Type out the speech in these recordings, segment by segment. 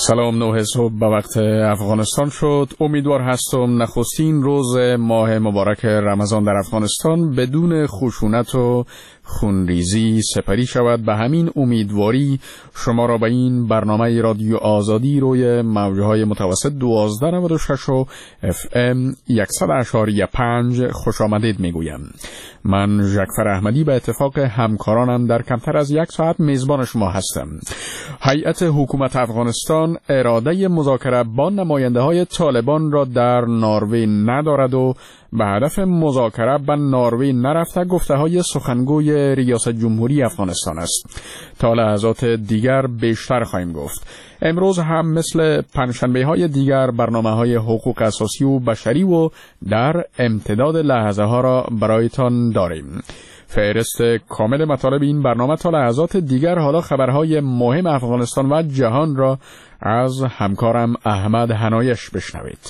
سلام، 9 صبح به وقت افغانستان شد. امیدوار هستم نخستین روز ماه مبارک رمضان در افغانستان بدون خشونت و خونریزی سپری شود. به همین امیدواری شما را به این برنامه رادیو آزادی روی موجهای متوسط 1296 و FM 100.5 خوش آمدید میگویم. من ژکفر احمدی به اتفاق همکارانم در کمتر از یک ساعت میزبان شما هستم. هیئت حکومت افغانستان اراده مذاکره با نماینده های طالبان را در نروژ ندارد و به هدف مذاکره به نروژ نرفته گفته های سخنگوی ریاست جمهوری افغانستان است. تا لحظات دیگر بیشتر خواهیم گفت. امروز هم مثل پنجشنبه های دیگر برنامه های حقوق اساسی و بشری و در امتداد لحظه ها را برایتان داریم. فهرست کامل مطالب این برنامه تا لحظات دیگر. حالا خبرهای مهم افغانستان و جهان را از همکارم احمد حنایش بشنوید.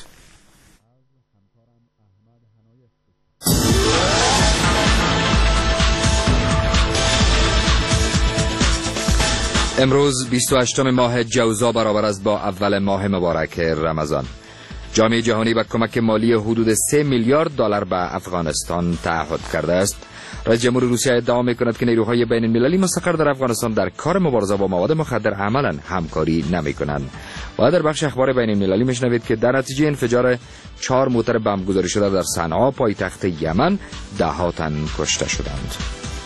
امروز 28 ماه جوزا برابر است با اول ماه مبارک رمضان. جامعه جهانی به کمک مالی حدود 3 میلیارد دلار به افغانستان تعهد کرده است. رئیس جمهور روسیه ادعا می‌کند که نیروهای بین المللی مستقر در افغانستان در کار مبارزه با مواد مخدر عملاً همکاری نمی‌کنند. و در بخش اخبار بین المللی می‌شنوید که در نتیجه انفجار 4 موتر بمب گذاری شده در صنعا پایتخت یمن 10 تن کشته شدند.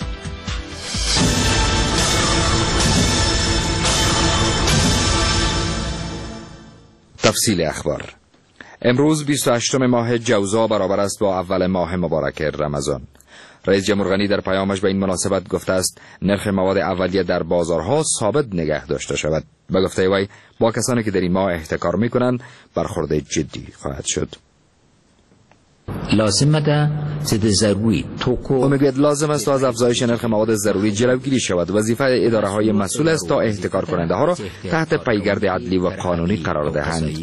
تفصیل اخبار. امروز 28 ماه جوزا برابر است با اول ماه مبارک رمضان. رئیس جمهور غنی در پیامش به این مناسبت گفته است نرخ مواد اولیه در بازارها ثابت نگه داشته شود. به گفته وی با کسانی که در این ماه احتکار میکنند برخورد جدی خواهد شد. او میگوید لازم است از افزایش نرخ مواد ضروری جلوگیری شود. وظیفه اداره های مسئول است تا احتکار کننده ها را تحت پیگرد عدلی و قانونی قرار دهند.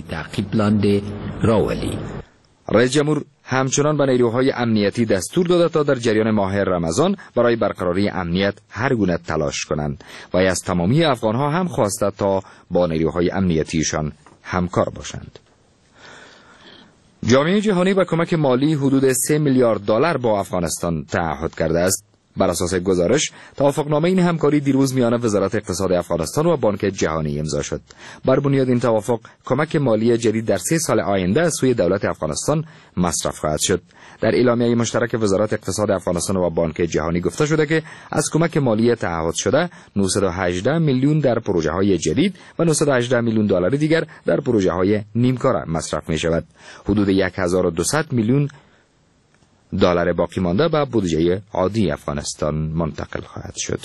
رئیس جمهور همچنان به نیروهای امنیتی دستور داده تا در جریان ماه رمضان برای برقراری امنیت هر گونه تلاش کنند و از تمامی افغانها هم خواسته تا با نیروهای امنیتیشان همکار باشند. جامعه جهانی با کمک مالی حدود 3 میلیارد دلار با افغانستان تعهد کرده است. بر اساس گزارش توافقنامه این همکاری دیروز میان وزارت اقتصاد افغانستان و بانک جهانی امضا شد. بر بنیاد این توافق کمک مالی جدید در 3 سال آینده از سوی دولت افغانستان مصرف خواهد شد. در اعلامیه مشترک وزارت اقتصاد افغانستان و بانک جهانی گفته شده که از کمک مالی تعهد شده 918 میلیون در پروژه‌های جدید و 918 میلیون دلار دیگر در پروژه‌های نیمکار مصرف می شود. حدود 1200 میلیون دلار باقی مانده به بودجه عادی افغانستان منتقل خواهد شد.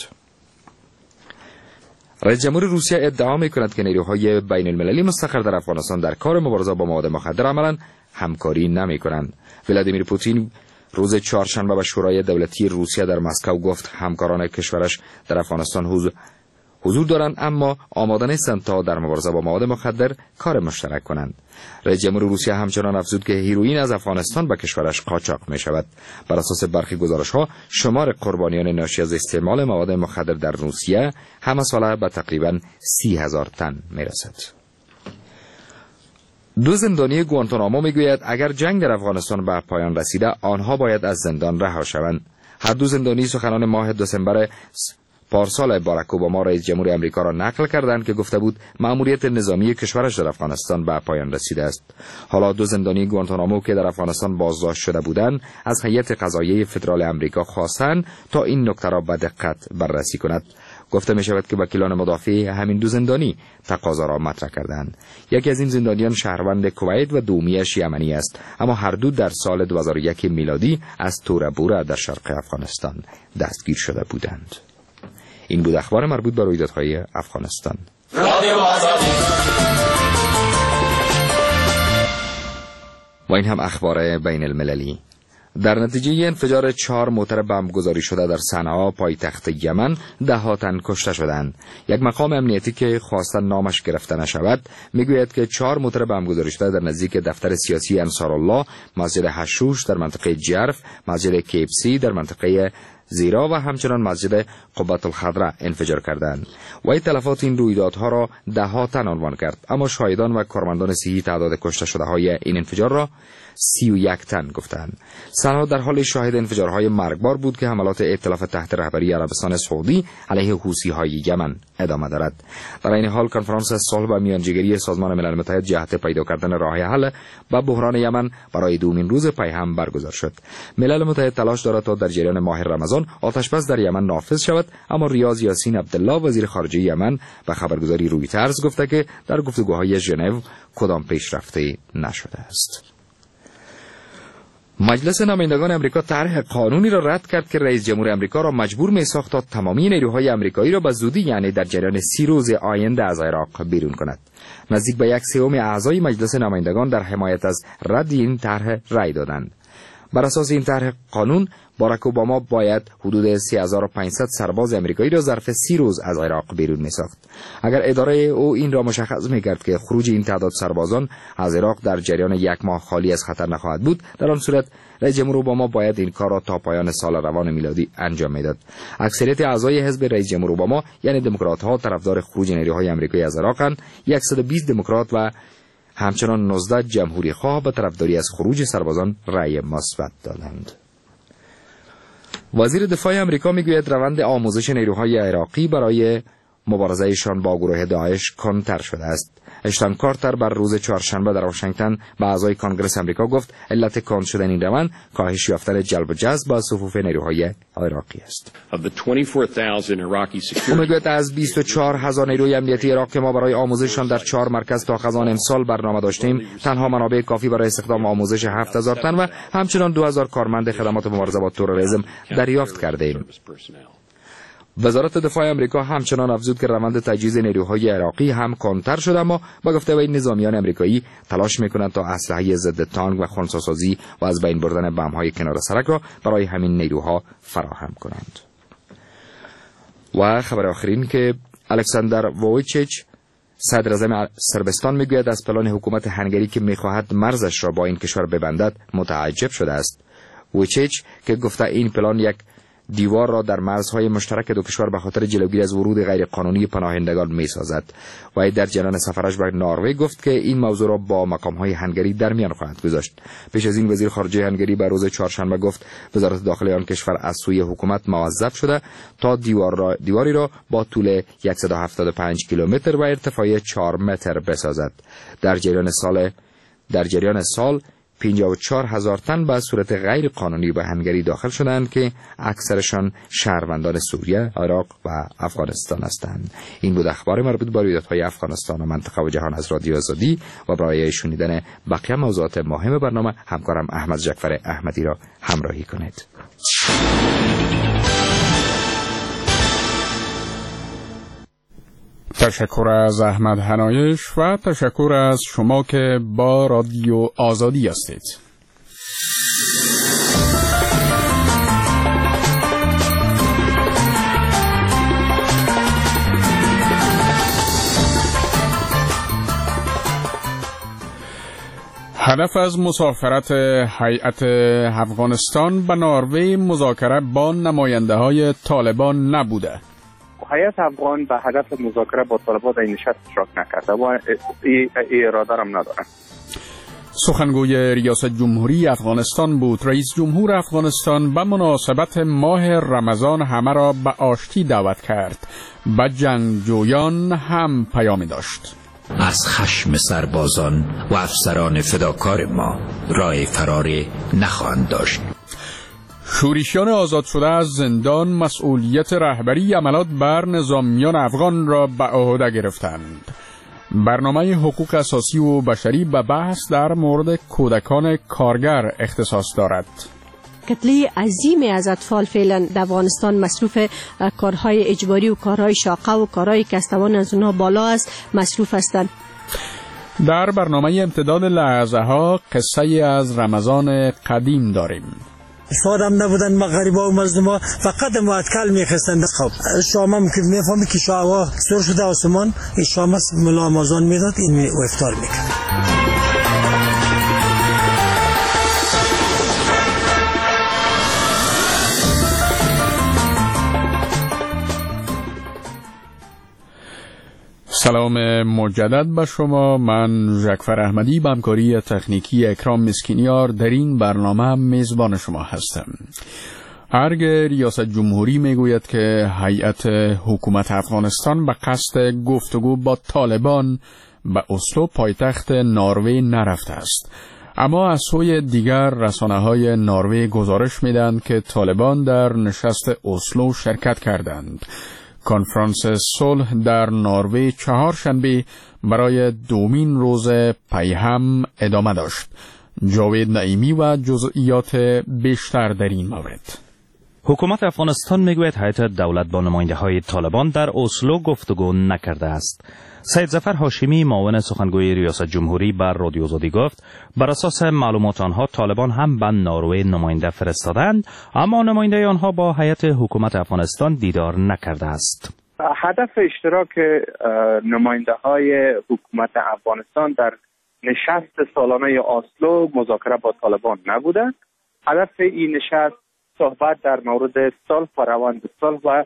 رئیس جمهور روسیه ادعا می‌کند که نیروهای بین المللی مستقر در افغانستان در کار مبارزه با مواد مخدر عملاً همکاری نمی‌کنند. ولادیمیر پوتین روز چهارشنبه به شورای دولتی روسیه در مسکو گفت همکاران کشورش در افغانستان حضور دارند اما آماده نیستند تا در مبارزه با مواد مخدر کار مشترک کنند. رئیس جمهور روسیه همچنان افزود که هیروئین از افغانستان به کشورش قاچاق می شود. بر اساس برخی گزارش‌ها شمار قربانیان ناشی از استعمال مواد مخدر در روسیه همه ساله به تقریباً 30,000 تن می رسد. 2 زندانی گوانتانامو می گوید اگر جنگ در افغانستان به پایان رسیده آنها باید از زندان رها شوند. هر 2 زندانی سخنان ماه دسامبر پارسال باراک اوباما رئیس جمهور آمریکا را نقل کردند که گفته بود مأموریت نظامی کشورش در افغانستان به پایان رسیده است. حالا 2 زندانی گوانتانامو که در افغانستان بازداشت شده بودند از هیئت قضاییه فدرال آمریکا خواستند تا این نکته را به دقت بررسی کند. گفته می شود که وکیلان مدافع همین 2 زندانی تقاضا را مطرح کردند. یکی از این زندانیان شهروند کویت و دومیش یمنی است، اما هر دو در سال 2001 میلادی از تورا بورا در شرق افغانستان دستگیر شده بودند. این بود اخبار مربوط به رویدادهای افغانستان. و این هم اخبار بین المللی. در نتیجه انفجار 4 موتر بمب گذاری شده در صنعا پایتخت یمن 10 تن کشته شدند. یک مقام امنیتی که خواستن نامش گرفته نشود میگوید که 4 موتر بمب گذاری شده در نزدیک دفتر سیاسی انصارالله، مسجد حشوش در منطقه جرف، مسجد کیپسی در منطقه زیرا و همچنان مسجد قبة الخضراء انفجار کردند. وی تلفات این رویدادها را ده‌ها تن عنوان کرد، اما شاهدان و کارمندان صحی تعداد کشته شده های این انفجار را 31 تن گفتند. صنعا در حال شاهد انفجارهای مرگبار بود که حملات ائتلاف تحت رهبری عربستان سعودی علیه حوثی‌های یمن ادامه دارد. در این حال کنفرانس صلح و میانجیگری سازمان ملل متحد جهت پیدا کردن راه حل به بحران یمن برای دومین روز پی هم برگزار شد. ملل متحد تلاش دارد تا در جریان ماه رمضان آتشبس در یمن نافذ شود، اما ریاض یاسین عبدالله وزیر خارجه یمن به خبرگزاری رویترز گفته که در گفتگوهای ژنو کدام پیشرفتی نشده است. مجلس نمایندگان امریکا طرح قانونی را رد کرد که رئیس جمهور امریکا را مجبور می‌ساخت تا تمامی نیروهای امریکایی را به زودی، یعنی در جریان 30 روز آینده، از عراق بیرون کند. نزدیک به 1/3 اعضای مجلس نمایندگان در حمایت از رد این طرح رأی دادند. بر اساس این طرح قانون باراک اوباما باید حدود 3500 سرباز امریکایی را ظرف 30 روز از عراق بیرون می‌ساخت. اگر اداره او این را مشخص می‌کرد که خروج این تعداد سربازان از عراق در جریان 1 ماه خالی از خطر نخواهد بود، در آن صورت رئیس جمهور اوباما باید این کار را تا پایان سال روان میلادی انجام میداد. اکثریت اعضای حزب رئیس جمهور اوباما یعنی دموکرات‌ها طرفدار خروج نیروهای امریکایی از عراقند. 120 دموکرات و همچنان 19 جمهوری خواه به طرفداری از خروج سربازان رأی مثبت دادند. وزیر دفاع آمریکا میگوید روند آموزش نیروهای عراقی برای مبارزهشان با گروه داعش کندتر شده است. اشتان کارتر بر روز چهارشنبه در واشنگتن به اعضای کانگرس آمریکا گفت علت کند شدن این روند کاهش یافتن جلب و جذب با صفوف نیروهای عراقی است. او میگوید از 24,000 نیروی امنیتی عراق که ما برای آموزششان در 4 مرکز تا خزان امسال برنامه داشتیم، تنها منابع کافی برای استخدام آموزش 7,000 تن و همچنان 2,000 کارمند خدمات مبارزه با تروریسم دریافت کردیم. وزارت دفاع آمریکا همچنان افزود که روند تجهیز نیروهای عراقی هم کندتر شده، اما با گفته وی نظامیان آمریکایی تلاش میکنند تا اسلحه ضد تانک و خنثی‌سازی و از بین بردن بم‌های کنار سرک را برای همین نیروها فراهم کنند. و خبر آخرین که الکساندر وویچیچ صدر اعظم صربستان میگوید از پلان حکومت هنگری که میخواهد مرزش را با این کشور ببندد متعجب شده است. وویچیچ که گفته این پلان یک دیوار را در مرزهای مشترک دو کشور به خاطر جلوگیری از ورود غیرقانونی پناهندگان می‌سازد. و در جریان سفرش به نروژ گفت که این موضوع را با مقام‌های هنگری در میان خواهد گذاشت. پیش از این وزیر خارجه هنگری به روز چهارشنبه گفت وزارت داخلی آن کشور از سوی حکومت موظف شده تا دیواری را با طول 175 کیلومتر و ارتفاع 4 متر بسازد. در جریان سال 54,000 تن به صورت غیر قانونی به هنگری داخل شدند که اکثرشان شهروندان سوریه، عراق و افغانستان هستند. این بود اخبار مربوط به رویدادهای افغانستان و منطقه و جهان از رادیو آزادی و برای شنیدن بقیه موضوعات مهم برنامه همکارم احمد جعفر احمدی را همراهی کنید. تشکر از احمد حنایش و تشکر از شما که با رادیو آزادی هستید. هدف از مسافرت هیئت افغانستان به نروژ مذاکره با نماینده‌های طالبان نبوده. هیئت افغان به هدف مذاکره با طالبان در این نشست اشتراک نکرده و این اراده هم ندارن. سخنگوی ریاست جمهوری افغانستان بود. رئیس جمهور افغانستان به مناسبت ماه رمضان همه را به آشتی دعوت کرد. به جنگجویان هم پیامی داشت. از خشم سربازان و افسران فداکار ما راه فراری نخواهند داشت. شورشیان آزاد شده از زندان مسئولیت رهبری عملیات بر نظامیان افغان را به عهده گرفتند. برنامه حقوق اساسی و بشری به بحث در مورد کودکان کارگر اختصاص دارد. کتله عظیمی از اطفال فعلا در افغانستان مصروف کارهای اجباری و کارهای شاقه و کارهای که استوان از اونها بالا است مصروف هستند. در برنامه امتداد لحظه ها قصه از رمضان قدیم داریم. استفادم نبودن مغربا و مظلوما فقط معتکل میخستند. خب شام هم که میفهمی که شعوا سر شده آسمان این شام است ملا آمازان میداد این افطار میکرد. سلام مجدد به شما. من جعفر احمدی با همکاری تکنیکی اکرام مسکینیار در این برنامه میزبان شما هستم. ارگ ریاست جمهوری میگوید که هیئت حکومت افغانستان به قصد گفتگو با طالبان به اسلو پایتخت نروژ نرفته است. اما از سوی دیگر رسانه‌های نروژ گزارش میدهند که طالبان در نشست اسلو شرکت کردند. کنفرانس صلح در نروژ چهارشنبه برای دومین روز پی هم ادامه داشت. جاوید نعیمی و جزئیات بیشتر در این مورد. حکومت افغانستان میگوید هیئت دولت با نماینده‌های طالبان در اسلو گفتگو نکرده است. سید ظفر هاشمی معاون سخنگوی ریاست جمهوری بر رادیو آزادی گفت بر اساس معلومات آنها طالبان هم به نروژ نماینده فرستادند، اما نماینده آنها با هیئت حکومت افغانستان دیدار نکرده است. هدف اشتراک نماینده‌های حکومت افغانستان در نشست سالانه اسلو مذاکره با طالبان نبوده. هدف این نشست صحبت در مورد صلح و روند صلح و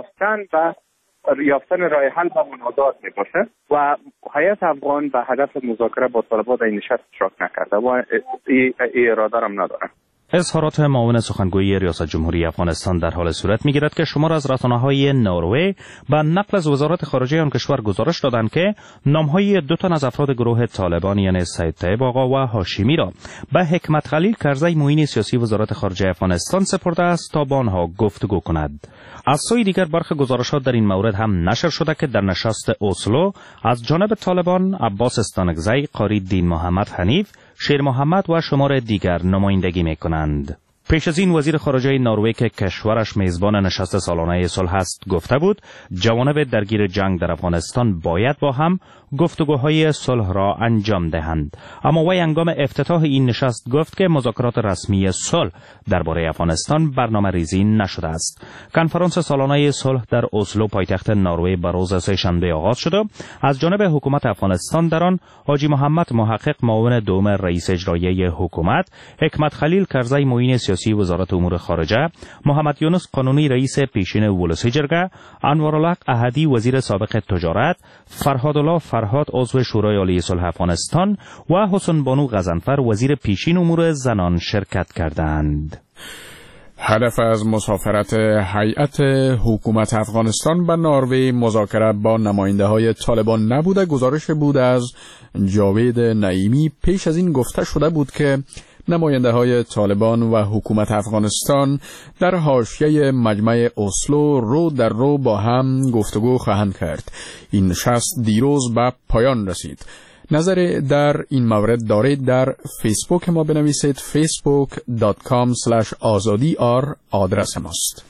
یافتن راه حل و مناظرات میباشه و هیئت افغان به هدف مذاکره با طالبان در این نشست اشتراک نکرده و اراده هم نداره. اظهارات معاون سخنگوی ریاست جمهوری افغانستان در حال صورت میگیرد که شمار از رسانه‌های نروژ به نقل از وزارت خارجه آن کشور گزارش دادند که نام‌های 2 تن از افراد گروه طالبان یعنی سید طیب آقا و هاشمی را به حکمت خلیل کرزی معین سیاسی وزارت خارجه افغانستان سپرده است تا با آنها گفتگو کند. از سوی دیگر برخی گزارشات در این مورد هم نشر شده که در نشست اسلو از جانب طالبان عباس استانکزی، قاری دین محمد حنیف، شیر محمد و شمار دیگر نمایندگی می‌کنند. پیش از این وزیر خارجه نروژ که کشورش میزبان نشست سالانه صلح است گفته بود جوانب درگیر جنگ در افغانستان باید با هم گفتگوهای صلح را انجام دهند. اما وی هنگام افتتاح این نشست گفت که مذاکرات رسمی صلح درباره افغانستان برنامه‌ریزی نشده است. کنفرانس سالانه صلح در اسلو پایتخت نروژ به روز سه‌شنبه آغاز شد. از جانب حکومت افغانستان در آن حاجی محمد محقق معاون دوم رئیس اجرایی حکومت، حکمت خلیل کرزی معین سیاسی وزارت امور خارجه، محمد یونس قانونی رئیس پیشین ولسی جرگه، انوارالحق احدی وزیر سابق تجارت، فرهادالله فرهاد عضو شورای عالی صلح افغانستان و حسن بانو غضنفر وزیر پیشین امور زنان شرکت کردند. هدف از مسافرت هیئت حکومت افغانستان به نروژ مذاکره با نماینده‌های طالبان نبوده. گزارش بود از جاوید نعیمی. پیش از این گفته شده بود که نماینده‌های طالبان و حکومت افغانستان در حاشیه مجمع اسلو رو در رو با هم گفتگو خواهند کرد. این نشست دیروز به پایان رسید. نظر در این مورد دارید در فیسبوک ما بنویسید. facebook.com/azadi آدرس ماست.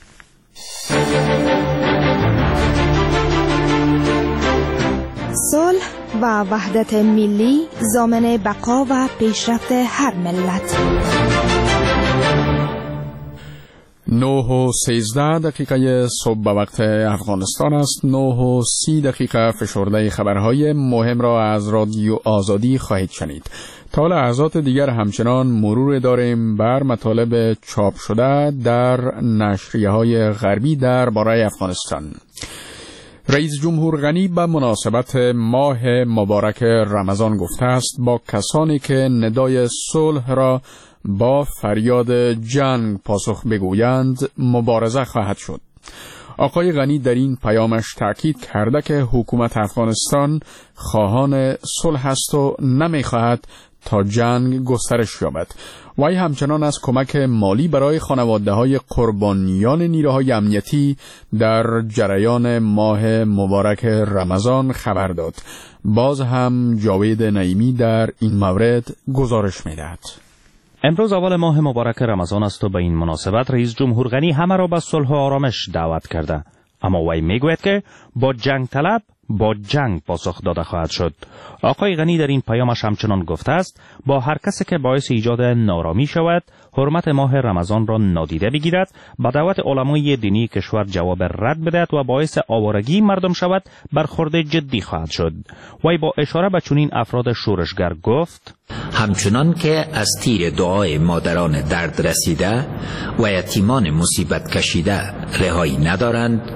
صلح و وحدت ملی ضامن بقا و پیشرفت هر ملت. 9:13 صبح به وقت افغانستان است. 9:30 فشرده خبرهای مهم را از رادیو آزادی خواهید شنید. تا لحظات دیگر همچنان مرور داریم بر مطالب چاپ شده در نشریه‌های غربی درباره افغانستان. رئیس جمهور غنی به مناسبت ماه مبارک رمضان گفته است با کسانی که ندای صلح را با فریاد جنگ پاسخ بگویند مبارزه خواهد شد. آقای غنی در این پیامش تأکید کرده که حکومت افغانستان خواهان صلح است و نمی‌خواهد تا جنگ گسترش یابد. وی همچنان از کمک مالی برای خانواده‌های قربانیان نیروهای امنیتی در جریان ماه مبارک رمضان خبر داد. باز هم جاوید نعیمی در این مورد گزارش می‌دهد. امروز اول ماه مبارک رمضان است و به این مناسبت رئیس جمهور غنی همه را به صلح و آرامش دعوت کرده. اما وی میگوید که با جنگ طلب با جنگ پاسخ داده خواهد شد. آقای غنی در این پیامش همچنان گفته است با هر کسی که باعث ایجاد نارامی شود حرمت ماه رمضان را نادیده بگیرد، به دعوت علمای دینی کشور جواب رد بدهد و باعث آوارگی مردم شود برخورد جدی خواهد شد. وی با اشاره به چنین افراد شورشگر گفت همچنان که از تیر دعای مادران درد رسیده و یتیمان مصیبت کشیده رهایی ندارند،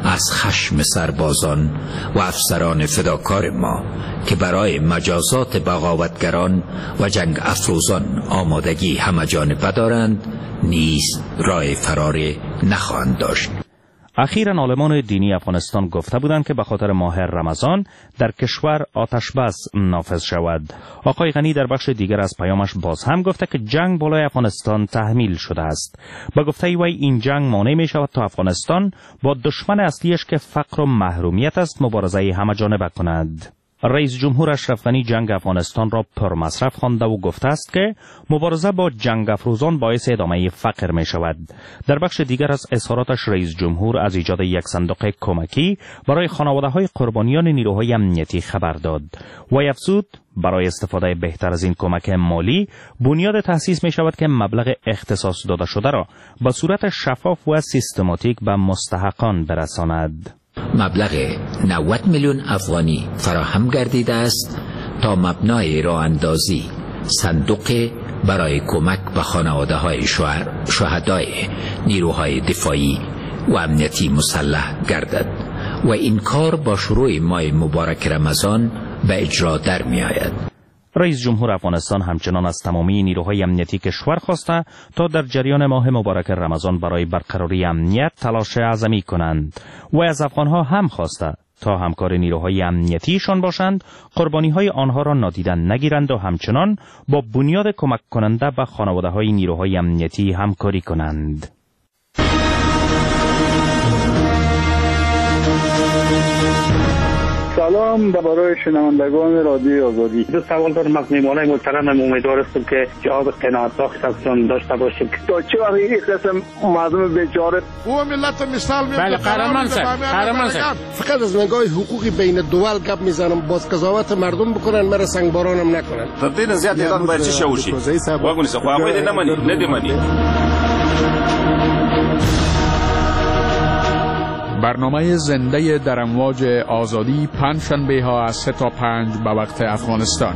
از خشم سربازان و افسران فداکار ما که برای مجازات بغاوتگران و جنگ افروزان آمادگی همه‌جانبه دارند نیز راه فرار نخواهند داشت. اخیراً عالمان دینی افغانستان گفته بودند که به خاطر ماه رمضان در کشور آتش بس نافذ شود. آقای غنی در بخش دیگر از پیامش باز هم گفته که جنگ بالای افغانستان تحمیل شده است. با گفته وی این جنگ مانع می شود تا افغانستان با دشمن اصلیش که فقر و محرومیت است مبارزه همه‌جانبه کند. رئیس جمهور اشرف غنی جنگ افغانستان را پرمصرف خوانده و گفته است که مبارزه با جنگ افروزان باعث ادامه فقر می شود. در بخش دیگر از اظهاراتش رئیس جمهور از ایجاد یک صندوق کمکی برای خانواده‌های قربانیان نیروهای امنیتی خبر داد. وی افزود برای استفاده بهتر از این کمک مالی بنیاد تأسیس می شود که مبلغ اختصاص داده شده را به صورت شفاف و سیستماتیک به مستحقان برساند. مبلغ 90 میلیون افغانی فراهم گردیده است تا مبنای راه اندازی صندوق برای کمک به خانواده‌های شهدای نیروهای دفاعی و امنیتی مسلح گردد و این کار با شروع ماه مبارک رمضان به اجرا در می آید. رئیس جمهور افغانستان همچنان از تمامی نیروهای امنیتی کشور خواسته تا در جریان ماه مبارک رمضان برای برقراری امنیت تلاش اعظمی کنند و از افغانها هم خواسته تا همکار نیروهای امنیتیشان باشند، قربانی‌های آنها را نادیده نگیرند و همچنان با بنیاد کمک کننده به خانواده‌های نیروهای امنیتی همکاری کنند. سلام برای شنوندگان رادیو آزادی. دو سوال دارم از میهمانان محترم. امیدوار هستم که جواب قناعت بخشتون داشته باشید. تا چه وقت یک قسم مردم بیچاره او ملت مثال میاد. بله قهرمان صاحب فقط از نگاه حقوقی بین دول گپ میزنم، باز قضاوت مردم بکنن، مرا سنگبارانم نکنن. تبدیل زیاد اعلان باید چه شوشی واگونی سه خو باید ندیمانی. برنامه زنده در امواج آزادی پنجشنبه ها از 3 تا 5 به وقت افغانستان.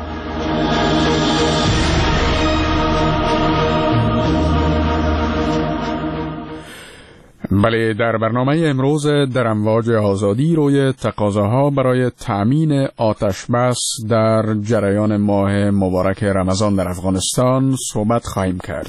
بله، در برنامه امروز در امواج آزادی روی تقاضاها برای تأمین آتش بس در جریان ماه مبارک رمضان در افغانستان صحبت خواهیم کرد.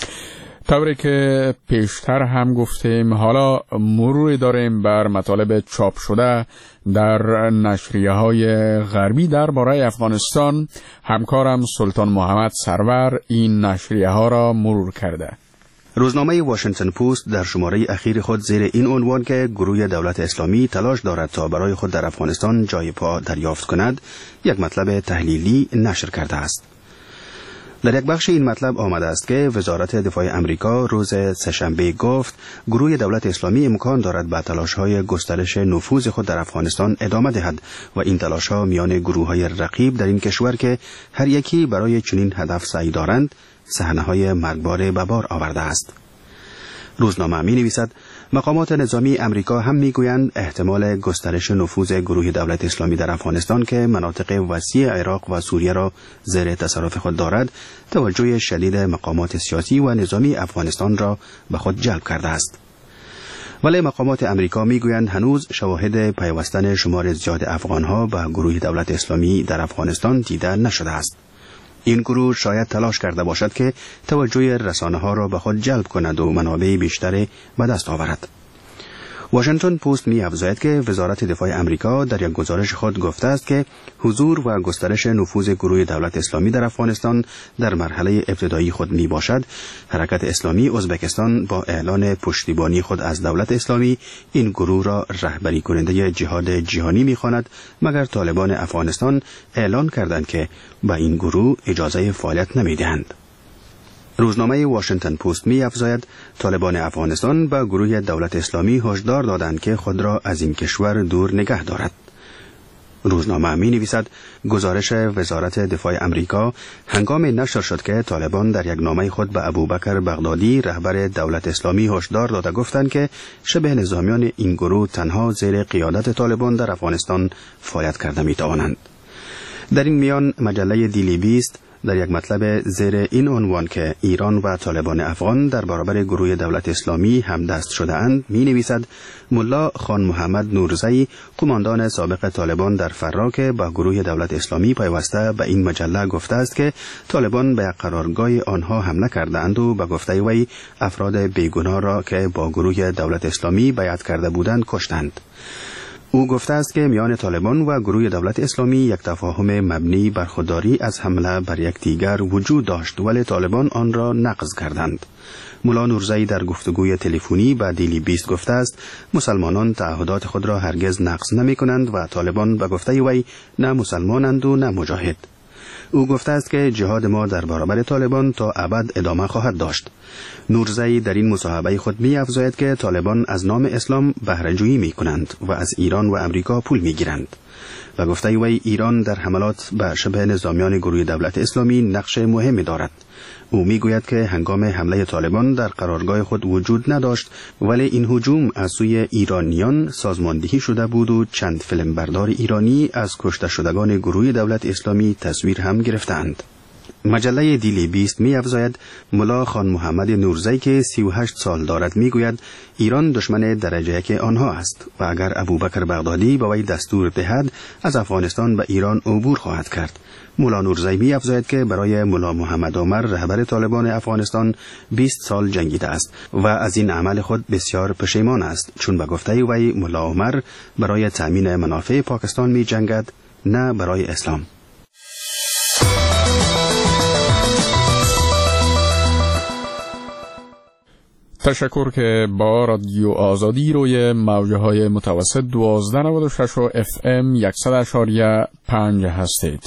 طوری که پیشتر هم گفتیم، حالا مروری داریم بر مطالب چاپ شده در نشریه‌های غربی درباره افغانستان. همکارم سلطان محمد سرور این نشریه‌ها را مرور کرده. روزنامه واشنگتن پست در شماره اخیر خود زیر این عنوان که گروه دولت اسلامی تلاش دارد تا برای خود در افغانستان جای پا دریافت کند، یک مطلب تحلیلی نشر کرده است. در یک بخش این مطلب آمده است که وزارت دفاع امریکا روز سه‌شنبه گفت گروه دولت اسلامی امکان دارد به تلاش‌های گسترش نفوذ خود در افغانستان ادامه دهد و این تلاش‌ها میان گروه‌های رقیب در این کشور که هر یکی برای چنین هدف سعی دارند صحنه‌های مرگبار به بار آورده است. روزنامه می‌نویسد مقامات نظامی امریکا هم میگویند احتمال گسترش نفوذ گروه دولت اسلامی در افغانستان که مناطق وسیع عراق و سوریه را زیر تصرف خود دارد، توجه شدید مقامات سیاسی و نظامی افغانستان را به خود جلب کرده است. ولی مقامات امریکا میگویند هنوز شواهد پیوستن شمار زیاد افغانها به گروه دولت اسلامی در افغانستان دیده نشده است. این گروه شاید تلاش کرده باشد که توجه رسانه‌ها را به خود جلب کند و منابع بیشتری به دست آورد. واشنگتن پست می‌افزاید که وزارت دفاع امریکا در یک گزارش خود گفته است که حضور و گسترش نفوذ گروه دولت اسلامی در افغانستان در مرحله ابتدایی خود میباشد. حرکت اسلامی ازبکستان با اعلان پشتیبانی خود از دولت اسلامی این گروه را رهبری کننده جهاد جهانی می‌خواند، مگر طالبان افغانستان اعلان کردند که به این گروه اجازه فعالیت نمی‌دهند. روزنامه واشنگتن پست می‌افزاید طالبان افغانستان به گروه دولت اسلامی هشدار دادند که خود را از این کشور دور نگه دارد. روزنامه می‌نویسد گزارش وزارت دفاع امریکا هنگام نشر شد که طالبان در یک نامه خود به ابوبکر بغدادی رهبر دولت اسلامی هشدار داده گفتند که شبه نظامیان این گروه تنها زیر قیادت طالبان در افغانستان فعالیت کرده می‌توانند. در این میان مجله دیلی بیست در یک مطلب زیر این عنوان که ایران و طالبان افغان در برابر گروه دولت اسلامی همدست شده اند می نویسد ملا خان محمد نورزی، قماندان سابق طالبان در فرا که با گروه دولت اسلامی پیوسته به این مجله گفته است که طالبان به قرارگاه آنها حمله کردند و به گفته وی افراد بیگناه را که با گروه دولت اسلامی بیعت کرده بودند کشتند. او گفته است که میان طالبان و گروه دولت اسلامی یک تفاهم مبنی بر خودداری از حمله بر یکدیگر وجود داشت ولی طالبان آن را نقض کردند. ملا نورزی در گفتگوی تلفنی با دیلی 20 گفته است مسلمانان تعهدات خود را هرگز نقض نمی کنند و طالبان به گفته وی نه مسلمانند و نه مجاهد. او گفته است که جهاد ما در برابر طالبان تا ابد ادامه خواهد داشت. نورزی در این مصاحبه خود می افزاید که طالبان از نام اسلام بهره جویی می کنند و از ایران و امریکا پول می گیرند. و گفته وی ایران در حملات به شبه نظامیان گروه دولت اسلامی نقش مهمی دارد. او می گوید که هنگام حمله طالبان در قرارگاه خود وجود نداشت ولی این هجوم از سوی ایرانیان سازماندهی شده بود و چند فیلمبردار ایرانی از کشته شدگان گروه دولت اسلامی تصویر هم گرفتند. مجله دیلی 20 می افزاید ملا خان محمد نورزی که 38 سال دارد می گوید ایران دشمن درجه یک آنها است و اگر ابوبکر بغدادی با وی دستور دهد از افغانستان به ایران عبور خواهد کرد. ملا نورزی می افزاید که برای ملا محمد عمر رهبر طالبان افغانستان 20 سال جنگیده است و از این عمل خود بسیار پشیمان است چون به گفته وی ملا عمر برای تأمین منافع پاکستان می جنگد نه برای اسلام. تشکر که با رادیو آزادی روی موجه های متوسط 1296 و FM 100.5 هستید.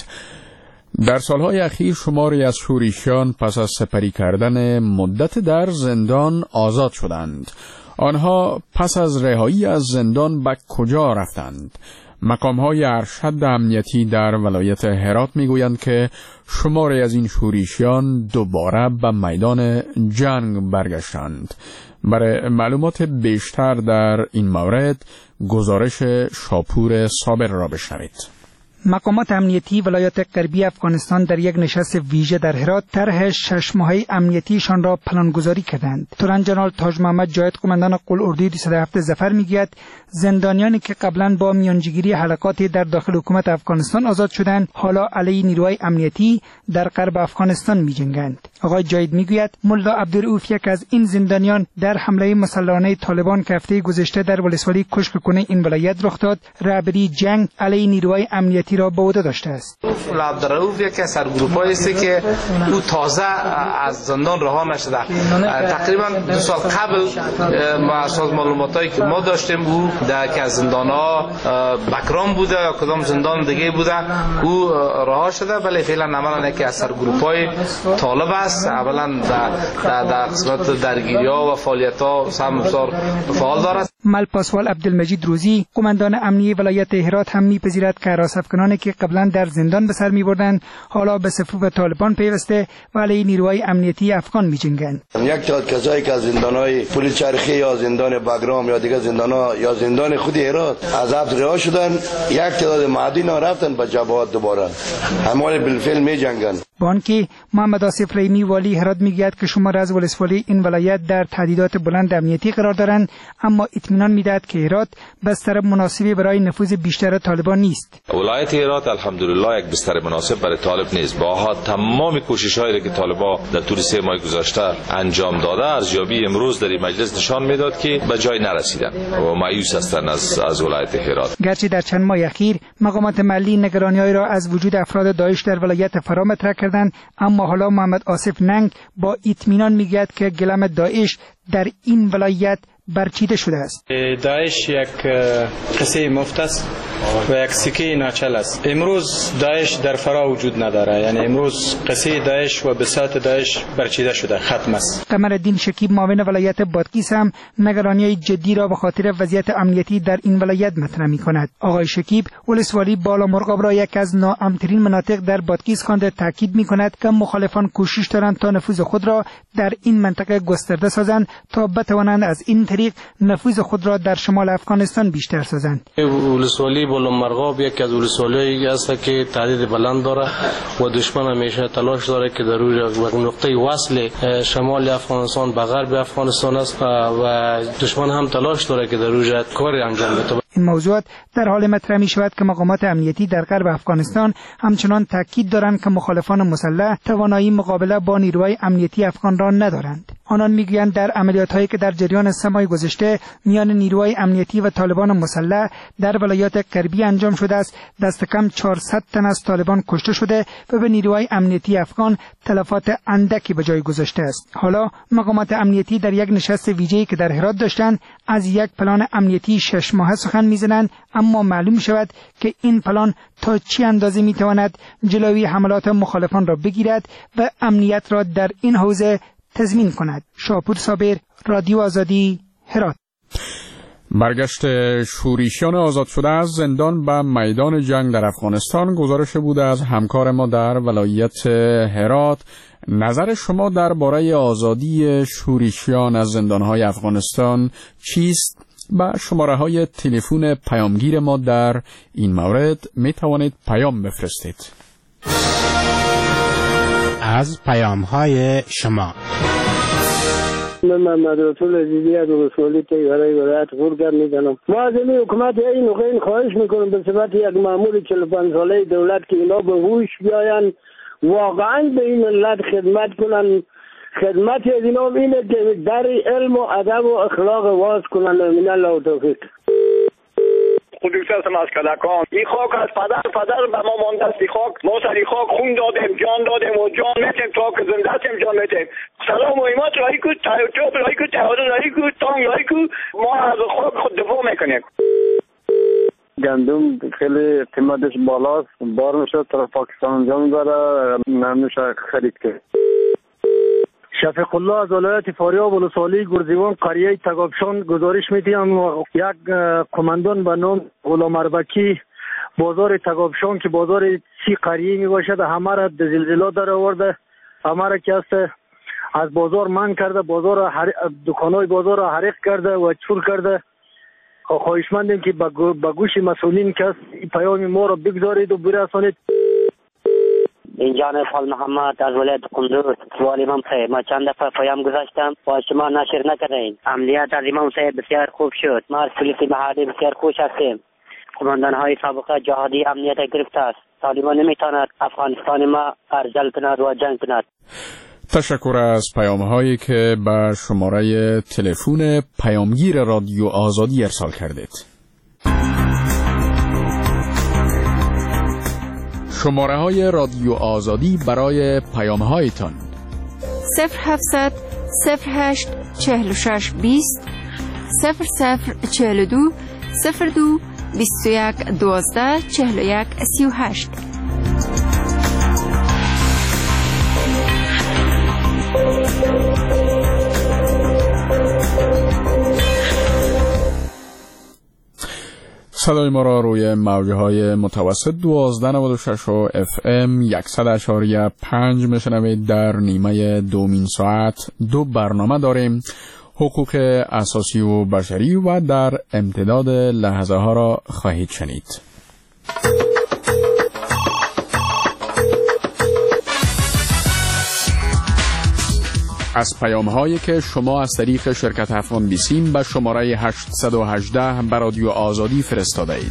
در سالهای اخیر شماری از شورشیان پس از سپری کردن مدت در زندان آزاد شدند. آنها پس از رهایی از زندان به کجا رفتند؟ مقام‌های ارشد امنیتی در ولایت هرات می‌گویند که شماری از این شورشیان دوباره به میدان جنگ برگشتند. برای معلومات بیشتر در این مورد گزارش شاپور صابر را بشنوید. مقامات امنیتی ولایت غربی افغانستان در یک نشست ویژه در هرات طرح 6 ماهه امنیتیشان را پلانگذاری کردند. تورن جنرال تاج محمد جاید قماندان قول-اردوی 207 ظفر میگوید زندانیانی که قبلا با میانجیگیری حلقاتی در داخل حکومت افغانستان آزاد شدند حالا علیه نیروهای امنیتی در غرب افغانستان میجنگند. آقای جاید میگوید ملا عبدالرؤوف یک از این زندانیان در حمله مسلحانه طالبان که هفته گذشته در ولسوالی کشک کنه این ولایت رخ داد رهبری جنگ علیه نیروهای امنیتی را به عهده داشته است. ملا عبدالرؤوف یک از سرگروه‌هایی است که او تازه از زندان رها نشده. تقریبا 2 سال قبل ما اساس معلوماتایی که ما داشتیم او در که از زندان‌ها بکرام بوده یا کدام زندان دیگه بوده او رها شده ولی فعلا عملاً یکی از سرگروه‌های طالب است. اولا در قسمت درگیری‌ها و فعالیت‌ها هم بسیار فعال دارد. ملپاسوال عبدالمجید روزی قماندان امنیتی ولایت هرات هم می‌پذیرد که راسفکنانی که قبلا در زندان به سر می‌بردند حالا به صفوف طالبان پیوسته و علیه نیروهای امنیتی افغان می‌جنگند. یک تعداد کسایی که از زندان‌های پلیس چرخی یا زندان بگرام یا دیگر زندان‌ها یا زندان خود هرات از حبس رها شدن یک تعداد معدودی رفتن به جبهات دوباره همواره بالفعل می‌جنگند. بانکی محمد آصف رحیمی والی هرات میگوید که شمار از ولسوالی این ولایت در تهدیدات بلند امنیتی قرار دارند اما اطمینان میدهد که هرات بستر مناسبی برای نفوذ بیشتر طالبان نیست. ولایت هرات الحمدلله یک بستر مناسب برای طالب نیست. با تمام کوشش‌هایی که طالبان در طول 3 ماه گذشته انجام داده ارزیابی امروز در این مجلس نشان میداد که به جای نرسیدن و مایوس هستند از ولایت هرات. گرچه در چند ماه اخیر مقامات محلی نگرانی‌هایی را از وجود افراد داعش در ولایت فرا مطرح کردند اما حالا محمد آصف ننگ با اطمینان میگوید که گلم داعش در این ولایت برچیده شده است. داعش یک قصه مفت است و یک سکه ناچل است. امروز داعش در فرا وجود نداره، یعنی امروز قصه داعش و بساط داعش برچیده شده، ختم است. قمرالدین شکیب معاون ولایت بادغیس هم نگرانی جدی را به خاطر وضعیت امنیتی در این ولایت مطرح می‌کند. آقای شکیب ولسوالی بالا مرغاب را یک از ناامن‌ترین مناطق در بادغیس خوانده تاکید می‌کند که مخالفان کوشش دارند تا نفوذ خود را در این منطقه گسترده سازند تا بتوانند از این طریق نفوذ خود را در شمال افغانستان بیشتر سازند. ولسوالی بلندمرغاب یکی از ولسوالی‌هایی است که تعداد بلند داره و دشمن همیشه تلاش داره که در روی نقطه وصل شمال افغانستان به غرب افغانستان است و دشمن هم تلاش داره که در روی کاری انجام بده. این موضوعات در حال مطرح می شود که مقامات امنیتی در غرب افغانستان همچنان تاکید دارند که مخالفان مسلح توانایی مقابله با نیروهای امنیتی افغان را ندارند. آنان میگویند در عملیات‌هایی که در جریان 3 ماه گذشته میان نیروهای امنیتی و طالبان مسلح در ولایات غربی انجام شده است، دست کم 400 تن از طالبان کشته شده و به نیروهای امنیتی افغان تلفات اندکی به جای گذاشته است. حالا مقامات امنیتی در یک نشست ویژه‌ای که در هرات داشتند از یک پلان امنیتی 6 ماهه سخن می‌زنند، اما معلوم شود که این پلان تا چه اندازه می‌تواند جلوی حملات مخالفان را بگیرد و امنیت را در این حوزه تضمین کند. شاپور صابر، رادیو آزادی، هرات. برگشت شوریشیان آزاد شده از زندان به میدان جنگ در افغانستان گزارش بوده از همکار ما در ولایت هرات. نظر شما درباره آزادی شوریشیان از زندان‌های افغانستان چیست؟ با شماره‌های تلفن پیامگیر ما در این مورد می توانید پیام بفرستید. از پیام‌های شما من محمد رسول عزیزی از ولسوالی تیغره ولایت غورگرد می‌زنم. ما از این حکومت این نقین خواهش میکنم به صفت یک مأمور 45 ساله دولت که اینا به هوش بیاین، واقعا به این ملت خدمت کنن. خدمتی از اینا اینه که در علم و ادب و اخلاق واز کنن. من الله و توفیق. خودش هستم از کلکان. این خاک از پدر به ما مانده است. این خاک ما سر این خاک خون دادیم، جان دادیم و جان میتیم تا که زنده هستیم جان میتیم. سلام و ایمات رایی کو، توپ رایی کو، تهاد رایی کو، تانگ رایی کو، ما از خاک خود دفاع میکنیم. گندم خیلی قیمتش بالاست، بار میشه طرف پاکستان انجام میبره، نمیشه خرید کرد. شفیق الله از ولایت فاریاب ولسوالی گرزیوان قریه تگابشان گزارش میدیم یک کماندان به نام غلام اربکی بازار تگابشان که بازار 30 قریه می باشد همه را زلزله در آورده، همه را که است از بازار من کرده، دکانای بازار را حریق کرده و چور کرده. خواهشمندیم که به گوش مسئولین که این پیام ما را بگذارید و برسانید. اینجا فال محمد از ولایت قندوز. سوال امام صاحب، ما چند دفعه پیام گذاشتم و شما نشر نکردین. عملیات از امام صاحب بسیار خوب شد. ما از پلیس محلی بسیار خوش هستیم. قماندان های سابقه جهادی امنیت گرفته است. طالبان نمیتواند افغانستان ما ارجل کند و جنگ کند. تشکر از پیام‌هایی که به شماره تلفن پیامگیر رادیو آزادی ارسال کردید. شماره‌های رادیو آزادی برای پیام‌هایتان 0700 08 46 20 0042 02 21 12 41 38. صدای ما را روی موج‌های متوسط 1296 و FM 100.5 میشنوید. در نیمه دومین ساعت 2 برنامه داریم: حقوق اساسی و بشری و در امتداد لحظه ها را خواهید شنید. از پیام هایی که شما از طریق شرکت افغان بیسیم به شماره 818 به رادیو آزادی فرستاده اید.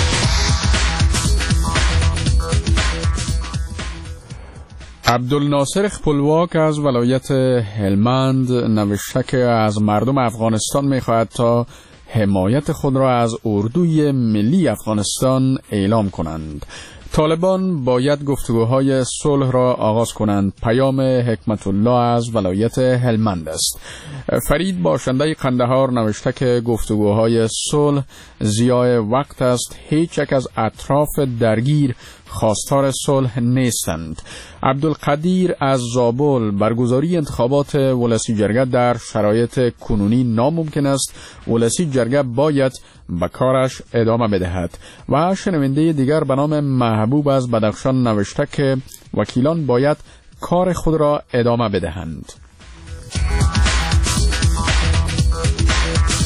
عبدالناصر خپلواک از ولایت هلمند نوشته که از مردم افغانستان می‌خواهد تا حمایت خود را از اردوی ملی افغانستان اعلام کنند. طالبان باید گفتگوهای صلح را آغاز کنند. پیام حکمت الله از ولایت هلمند است. فرید باشنده قندهار نوشته که گفتگوهای صلح ضیاع وقت است. هیچ یک از اطراف درگیر خواستار صلح نیستند. عبدالقدیر از زابل: برگزاری انتخابات ولسی جرگه در شرایط کنونی ناممکن است. ولسی جرگه باید به کارش ادامه بدهد. و شنونده دیگر به نام محبوب از بدخشان نوشته که وکیلان باید کار خود را ادامه بدهند.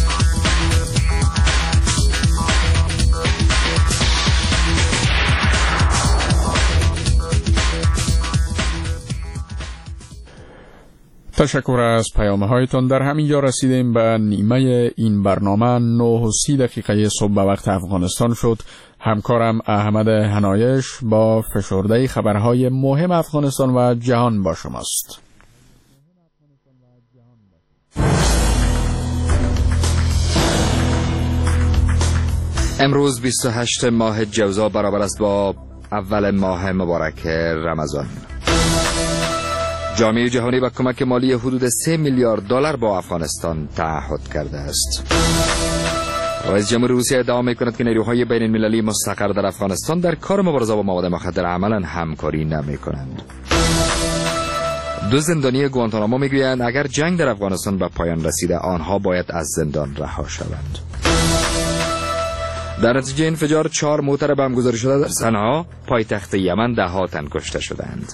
تشکر از پیام‌هایتان. در همین جا رسیدیم به نیمه این برنامه. 9:30 صبح به وقت افغانستان شد. همکارم احمد هنایش با فشرده خبرهای مهم افغانستان و جهان با شماست. امروز 28 ماه جوزا برابر است با اول ماه مبارک رمضان. جامعه جهانی به کمک مالی حدود 3 میلیارد دلار با افغانستان تعهد کرده است. رئیس جمهور روسیه ادعا می‌کند که نیروهای بین المللی مستقر در افغانستان در کار مبارزه با مواد مخدر عملاً همکاری نمی‌کنند. دو زندانی گوانتانامو میگویند اگر جنگ در افغانستان به پایان رسیده آنها باید از زندان رها شوند. در نتیجه انفجار 4 موتر بم گذاری شده در صنعا پایتخت یمن 10 تن کشته شدند.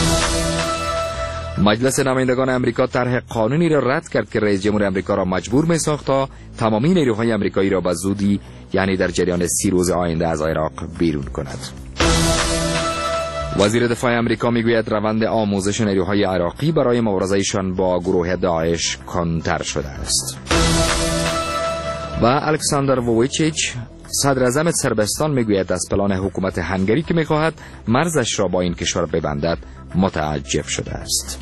مجلس نمایندگان امریکا طرح قانونی را رد کرد که رئیس جمهور امریکا را مجبور می‌ساخت تا تمامی نیروهای امریکایی را به زودی یعنی در جریان 30 روز آینده از عراق بیرون کند. وزیر دفاع امریکا میگوید روند آموزش نیروهای عراقی برای مبارزه‌شان با گروه داعش کندتر شده است. و الکساندر وویچیچ صدر اعظم صربستان میگوید از پلان حکومت هنگری که میخواهد مرزش را با این کشور ببندد متعجب شده است.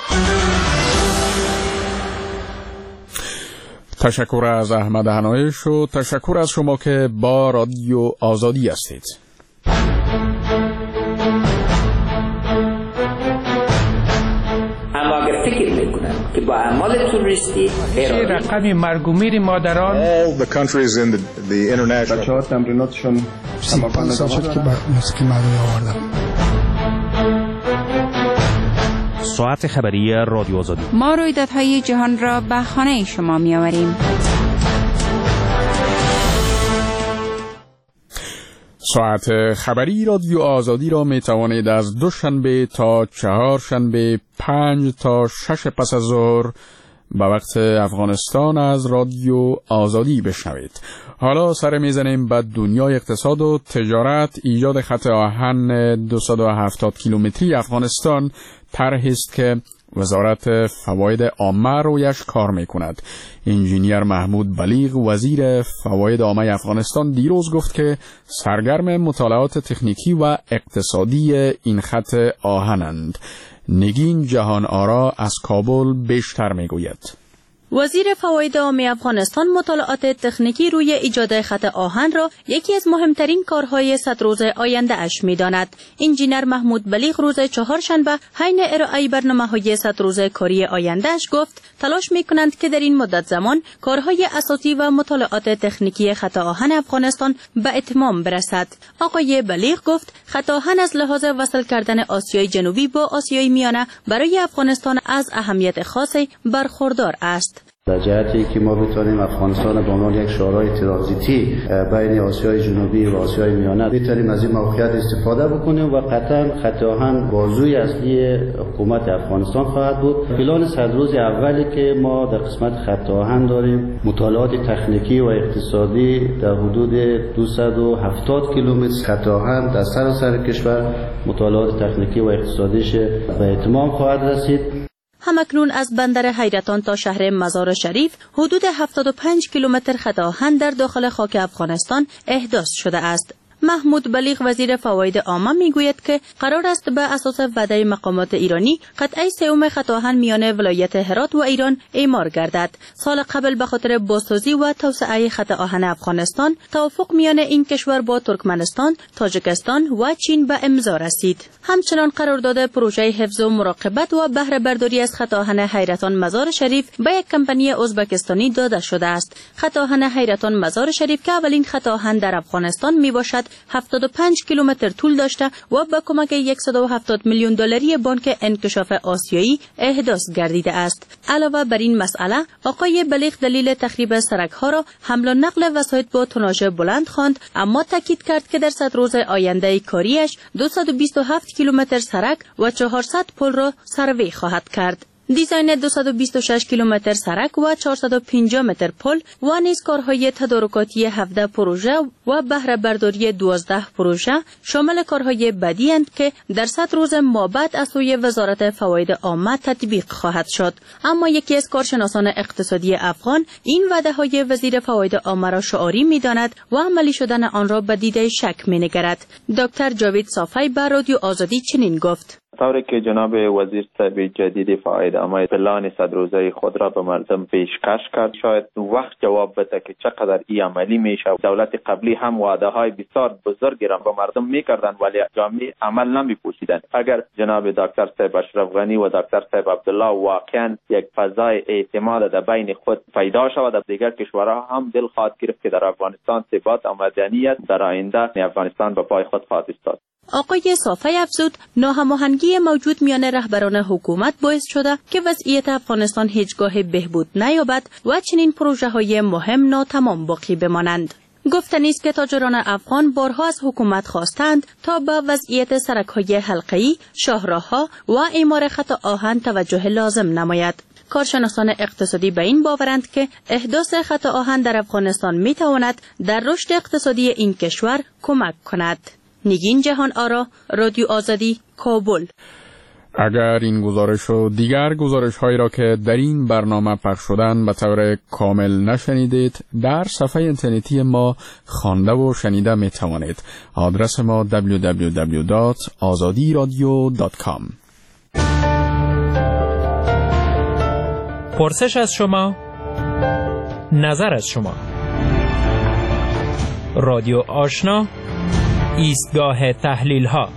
تشکر از احمد هنایش و تشکر از شما که با رادیو آزادی هستید. اما اگر فکر میکنن که با اعمال توریستی رقم مرگ و میر مادران all the countries in the international بچه‌ها تمریناتشون تمام شد که موسیقی مردمی آوردم. ساعت خبری رادیو آزادی. ما رویدادهای جهان را به خانه شما می آوریم. ساعت خبری رادیو آزادی را می توانید از دوشنبه تا چهارشنبه 5 تا 6 پس از ظهر به وقت افغانستان از رادیو آزادی بشنوید. حالا سر میزنیم به دنیای اقتصاد و تجارت. ایجاد خط آهن 270 کیلومتری افغانستان طرحی است که وزارت فواید عامه رویش کار میکند. انجینیر محمود بلیغ وزیر فواید عامه افغانستان دیروز گفت که سرگرم مطالعات تکنیکی و اقتصادی این خط آهنند. نگین جهان آرا از کابل بیشتر میگوید. وزیر فواید عامه افغانستان مطالعات تکنیکی روی ایجاد خط آهن را یکی از مهمترین کارهای 100 روز آینده اش می‌داند. انجینیر محمود بلیغ روز چهارشنبه حین ارائه برنامه‌های 100 روز کاری آینده اش گفت تلاش می‌کنند که در این مدت زمان کارهای اساسی و مطالعات تکنیکی خط آهن افغانستان به اتمام برسد. آقای بلیغ گفت خط آهن از لحاظ وصل کردن آسیای جنوبی با آسیای میانه برای افغانستان از اهمیت خاصی برخوردار است. در جهتی که ما بتونیم افغانستان به عنوان یک شورای ترانزیتی بین آسیای جنوبی و آسیای میانه بتونیم از این موقعیت استفاده بکنیم و قطعا خط آهن بازوی اصلی حکومت افغانستان خواهد بود. پلان 100 روز اولی که ما در قسمت خط آهن داریم مطالعات تکنیکی و اقتصادی در حدود 270 کیلومتر خط آهن در سراسر کشور مطالعات تکنیکی و اقتصادیش به اتمام خواهد رسید. همکنون از بندر حیرتان تا شهر مزار شریف حدود 75 کیلومتر خط آهن در داخل خاک افغانستان احداث شده است. محمود بلیغ وزیر فواید عامه میگوید که قرار است به اساس وعده مقامات ایرانی قطعه سوم خط آهن میان ولایت هرات و ایران اعمار گردد. سال قبل به خاطر بازسازی و توسعه خط آهن افغانستان توافق میان این کشور با ترکمنستان، تاجیکستان و چین به امضا رسید. همچنان قرارداد پروژه حفظ و مراقبت و بهره برداری از خط آهن حیرتان مزار شریف به یک کمپانی ازبکستانی داده شده است. خط آهن حیرتان مزار شریف که اولین خط آهن در افغانستان میباشد 75 کیلومتر طول داشته و با کمک 170 میلیون دلاری بانک انکشاف آسیایی احداث گردیده است. علاوه بر این مسئله آقای بلیغ دلیل تخریب سرک‌ها را حمل و نقل وسایط با توناژ بلند خواند، اما تاکید کرد که در 100 روز آینده کاریش 227 کیلومتر سرک و 400 پل را سروی خواهد کرد. دیزاین 226 کیلومتر سرک و 450 متر پل و نیز کارهای تدارکاتی 17 پروژه و بهره برداری 12 پروژه شامل کارهای بدی اند که در 100 روز مابعد از سوی وزارت فواید عامه تطبیق خواهد شد. اما یکی از کارشناسان اقتصادی افغان این وعده‌های وزیر فواید عامه را شعاری می‌داند و عملی شدن آن را به دیده شک می‌نگرد. دکتر جاوید صافی به رادیو آزادی چنین گفت: طوری که جناب وزیر صاحب جدید فواید عامه پلان 100 روزه خود را به مردم پیشکش کرد، شاید وقت جواب بده که چقدر این عملی میشه. دولت قبلی هم وعده های بسیار بزرگی را به مردم میکردند ولی جامعه عمل نمیپوشیدند. اگر جناب دکتر صاحب اشرف غنی و دکتر صاحب عبدالله واقعا یک فضای اعتماد در بین خود پیدا شود، دیگر کشورها هم دل خواهد گرفت که در افغانستان ثبات و مدنیت در آینده افغانستان به پای خود خواهد ایستاد. آقای صافی افزود ناهماهنگی موجود میان رهبران حکومت باعث شده که وضعیت افغانستان هیچگاه بهبود نیابد و چنین پروژه های مهم ناتمام باقی بمانند. گفتنی است که تاجران افغان بارها از حکومت خواستند تا به وضعیت سرک‌های حلقه‌ای، شاهراه‌ها و اعمار خط آهن توجه لازم نماید. کارشناسان اقتصادی به این باورند که احداث خط آهن در افغانستان میتواند در رشد اقتصادی این کشور کمک کند. نگین جهان آرا، رادیو آزادی، کابل. اگر این گزارش و دیگر گزارش هایی را که در این برنامه پخش شدن به طور کامل نشنیدید، در صفحه اینترنتی ما خوانده و شنیده می توانید. آدرس ما www.azadiradio.com. پرسش از شما، نظر از شما. رادیو آشنا، ایستگاه تحلیل ها.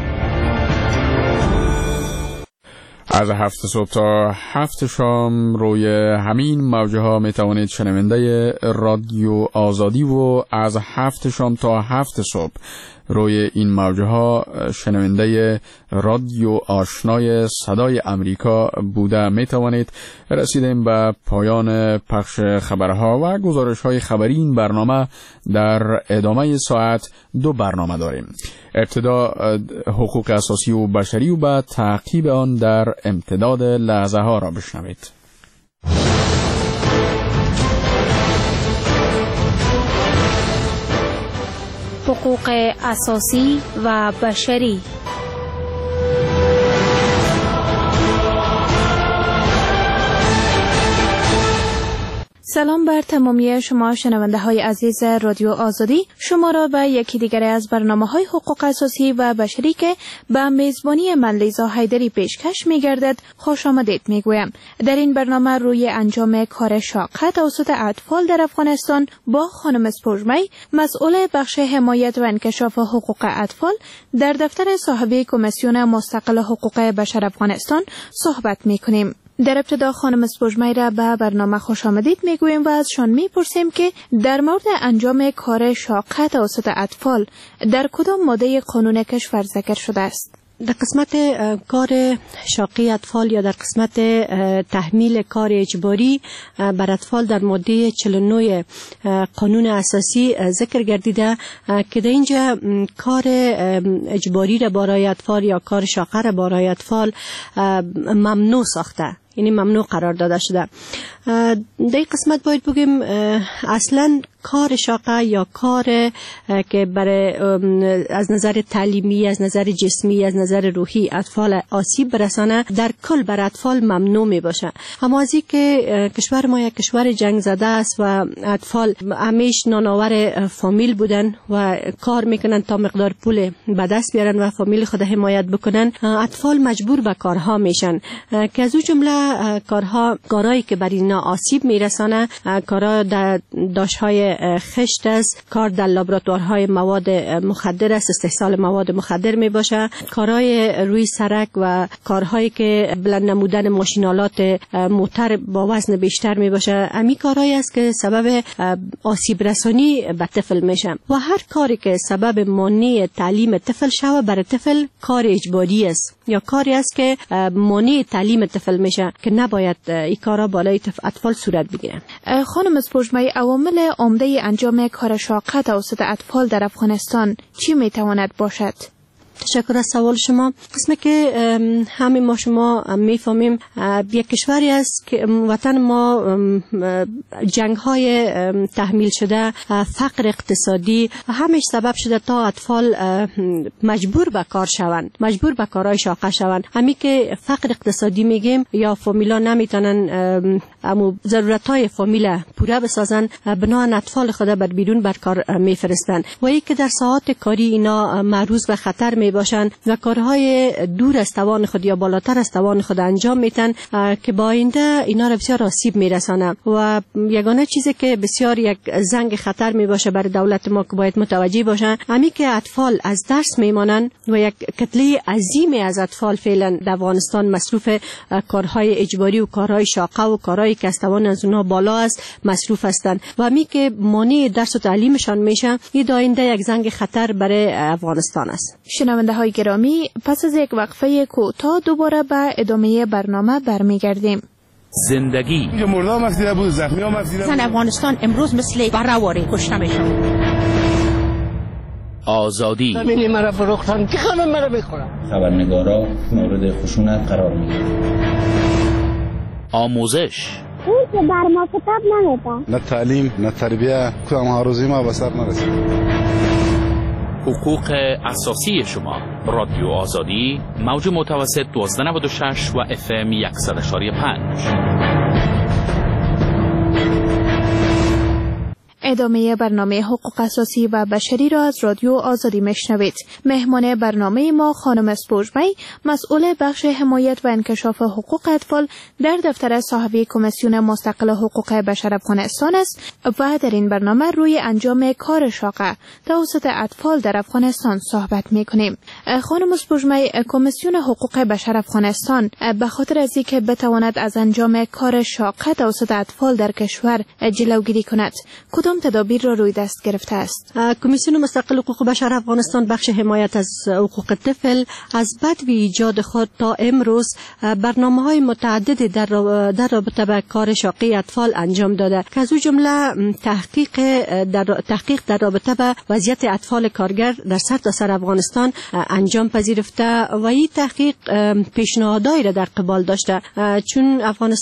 از 7 صبح تا 7 شام روی همین موجه ها می توانید شنونده رادیو آزادی و از 7 شام تا 7 صبح روی این موجه ها شنونده رادیو آشنای صدای امریکا بوده می توانید. رسیدیم به پایان پخش خبرها و گزارش های خبری این برنامه. در ادامه ساعت 2 برنامه داریم. ابتدا حقوق اساسی و بشری و بعد تعقیب آن در امتداد لحظه ها را بشنوید. حقوق اساسی و بشری. سلام بر تمامی شما شنونده های عزیز رادیو آزادی. شما را به یکی دیگر از برنامه های حقوق اساسی و بشری که به میزبانی من لیزا حیدری پیشکش می گردد خوش آمدید می گویم. در این برنامه روی انجام کار شاق توسط اطفال در افغانستان با خانم اسپوژمی، مسئول بخش حمایت و انکشاف حقوق اطفال در دفتر صاحب کمیسیون مستقل حقوق بشر افغانستان صحبت می کنیم. در ابتدا خانم اسپوژمی را به برنامه خوش آمدید میگوییم و ازشان میپرسیم که در مورد انجام کار شاق توسط اطفال در کدام ماده قانون کشور ذکر شده است؟ در قسمت کار شاقی اطفال یا در قسمت تحمیل کار اجباری بر اطفال در ماده 49 قانون اساسی ذکر گردیده که در اینجا کار اجباری را برای اطفال یا کار شاقه را برای اطفال ممنوع ساخته، یعنی ممنوع قرار داده شده. در این قسمت باید بگیم اصلا کار شاقه یا کار که برای از نظر تعلیمی، از نظر جسمی، از نظر روحی اطفال آسیب برسانه در کل بر اطفال ممنوع می باشه. اما از این که کشور ما یک کشور جنگ زده است و اطفال همیش نانآور فامیل بودن و کار میکنن تا مقدار پول به دست بیارن و فامیل خود حمایت بکنن، اطفال مجبور به کارها میشن که از اون جمله کارهایی که بر اینا آسیب میرسانه، کارها در داشتهای خشت است، کار در لابراتوارهای مواد مخدر است، استحصال مواد مخدر می باشه، کارهای روی سرک و کارهایی که بلند نمودن ماشینالات موتر با وزن بیشتر می باشه. امی کارهایی است که سبب آسیب رسانی به طفل میشه و هر کاری که سبب مانع تعلیم طفل شوه برای طفل کار اجباری است یا کاری است که مانع تعلیم طفل میشه که نباید این کارا بالای اطفال صورت بگیره. خانم اسپوژمی، عوامل عمده انجام کار شاقه توسط اطفال در افغانستان چی میتواند باشد؟ تشکر از سوال شما. قسمه که همه ما شما میفهمیم یک کشوری است که وطن ما جنگ های تحمیل شده، فقر اقتصادی همش سبب شده تا اطفال مجبور به کار شوند، مجبور به کارهای شاقه شوند. همین که فقر اقتصادی میگیم یا فامیلا نمیتونن امو ضرورت های فامیل پوره بسازن، بنابراین اطفال خود بر بیرون بر کار میفرستن و ای که در ساعات کاری اینا معرض به خطر می باشن و کارهای دور از توان خود یا بالاتر از توان خود انجام میتن که با آینده اینا را بسیار آسیب میرسانه و یگانه چیزی که بسیار یک زنگ خطر می باشه برای دولت ما که باید متوجه باشن همین که اطفال از درس میمانن و یک کتله عظیمی از اطفال فعلا در افغانستان مصروف کارهای اجباری و کارهای شاقه و کارهایی که از توان از اونها بالا است مصروف هستند و همین که مانع درس و تعلیمشان میشه این آینده یک زنگ خطر برای افغانستان است. شنونده های گرامی، پس از یک وقفه کوتاه دوباره به ادامه برنامه برمیگردیم. زندگی زن افغانستان امروز مثل بره‌واره کشته میشن. آزادی زمین مرا فروختن که خانم مرا بخورم. خبرنگارا مورد خشونت قرار میگیرن. آموزش اون که بر ما کتاب نمیده. نه تعلیم نه تربیه که ما روزی ما به سر نرسید. حقوق اساسی شما. رادیو آزادی موج متوسط 1296 و FM 100.5. ادامه برنامه حقوق اساسی و بشری را از رادیو آزادی میشنوید. مهمان برنامه ما خانم اسپوژمی، مسئول بخش حمایت و انکشاف حقوق اطفال در دفتر صاحبی کمیسیون مستقل حقوق بشر افغانستان است و در این برنامه روی انجام کار شاقه توسط اطفال در افغانستان صحبت میکنیم. خانم اسپوژمی، کمیسیون حقوق بشر افغانستان به خاطر از اینکه بتواند از انجام کار شاقه توسط اطفال در کشور جلوگیری کند، کدام تدابیر را روی دست گرفته است؟ کمیسیون مستقل حقوق بشر افغانستان بخش حمایت از حقوق طفل از بدو ایجاد خود تا امروز برنامه‌های متعددی در رابطه با کار شاقه اطفال انجام داده که از او جمله تحقیق در رابطه با وضعیت اطفال کارگر در سرتاسر افغانستان انجام پذیرفته و این تحقیق پیشنهادایی را در قبال داشته، چون